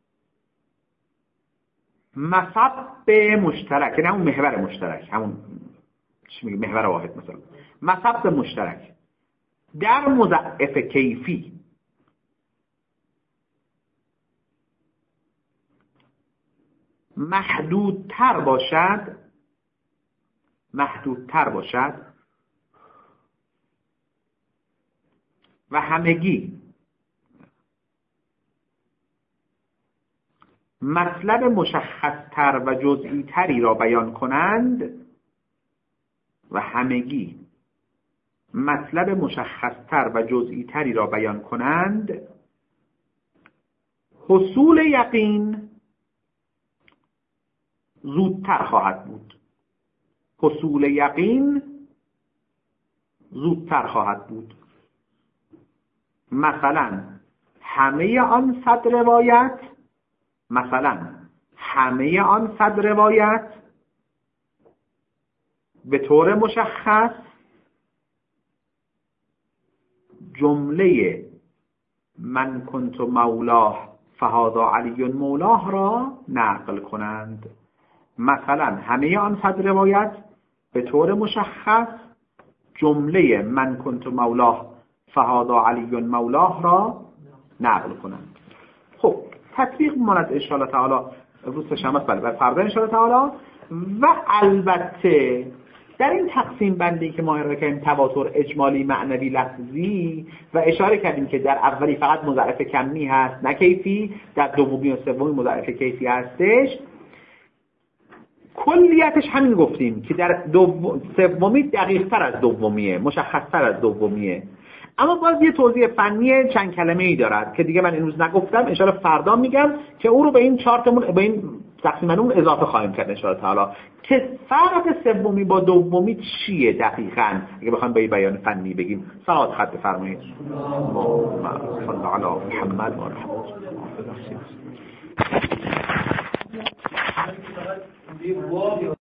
مصب مشترک، یعنی همون محور مشترک، همون چی میگه محور واحد، مثلا مصب مشترک در مضاعف کیفی محدودتر باشد، محدودتر باشد و همگی مطلب مشخصتر و جزئی تری را بیان کنند و همگی مطلب مشخصتر و جزئی تری را بیان کنند، حصول یقین زودتر خواهد بود. حصول یقین زودتر خواهد بود. مثلا همه آن صد روایت مثلا همه آن صد روایت به طور مشخص جمله من کنت مولاه فهذا علی مولاه را نقل کنند. مثلا همه آن صد روایت به طور مشخص جمله من کنت مولاه فهذا علی مولاه را نقل کنند. خب تطبیق ماند ان شاء الله تعالی روز شنبه بله بر فردا ان شاء الله تعالی. و البته در این تقسیم بندی که ما ارائه کردیم تواتر اجمالی معنوی لفظی و اشاره کردیم که در اولی فقط مضاعف کمی هست نه کیفی، در دومی و سومی مضاعف کیفی هستش، کلیتش همین گفتیم که در دو... سومی دقیق تر از دومیه، مشخص تر از دومیه. اما باز یه توضیح فنی چند کلمه‌ای دارد که دیگه من امروز نگفتم، ان شاء الله فردا میگم که او رو به این چارتمون به این تقسیممون اضافه خواهیم کرد ان شاء الله تعالی، که فرق سومی با دومی چیه دقیقاً اگه بخوایم به بیان فنی بگیم. صلوات خط بفرمایید. اللهم صل علی محمد و آل محمد.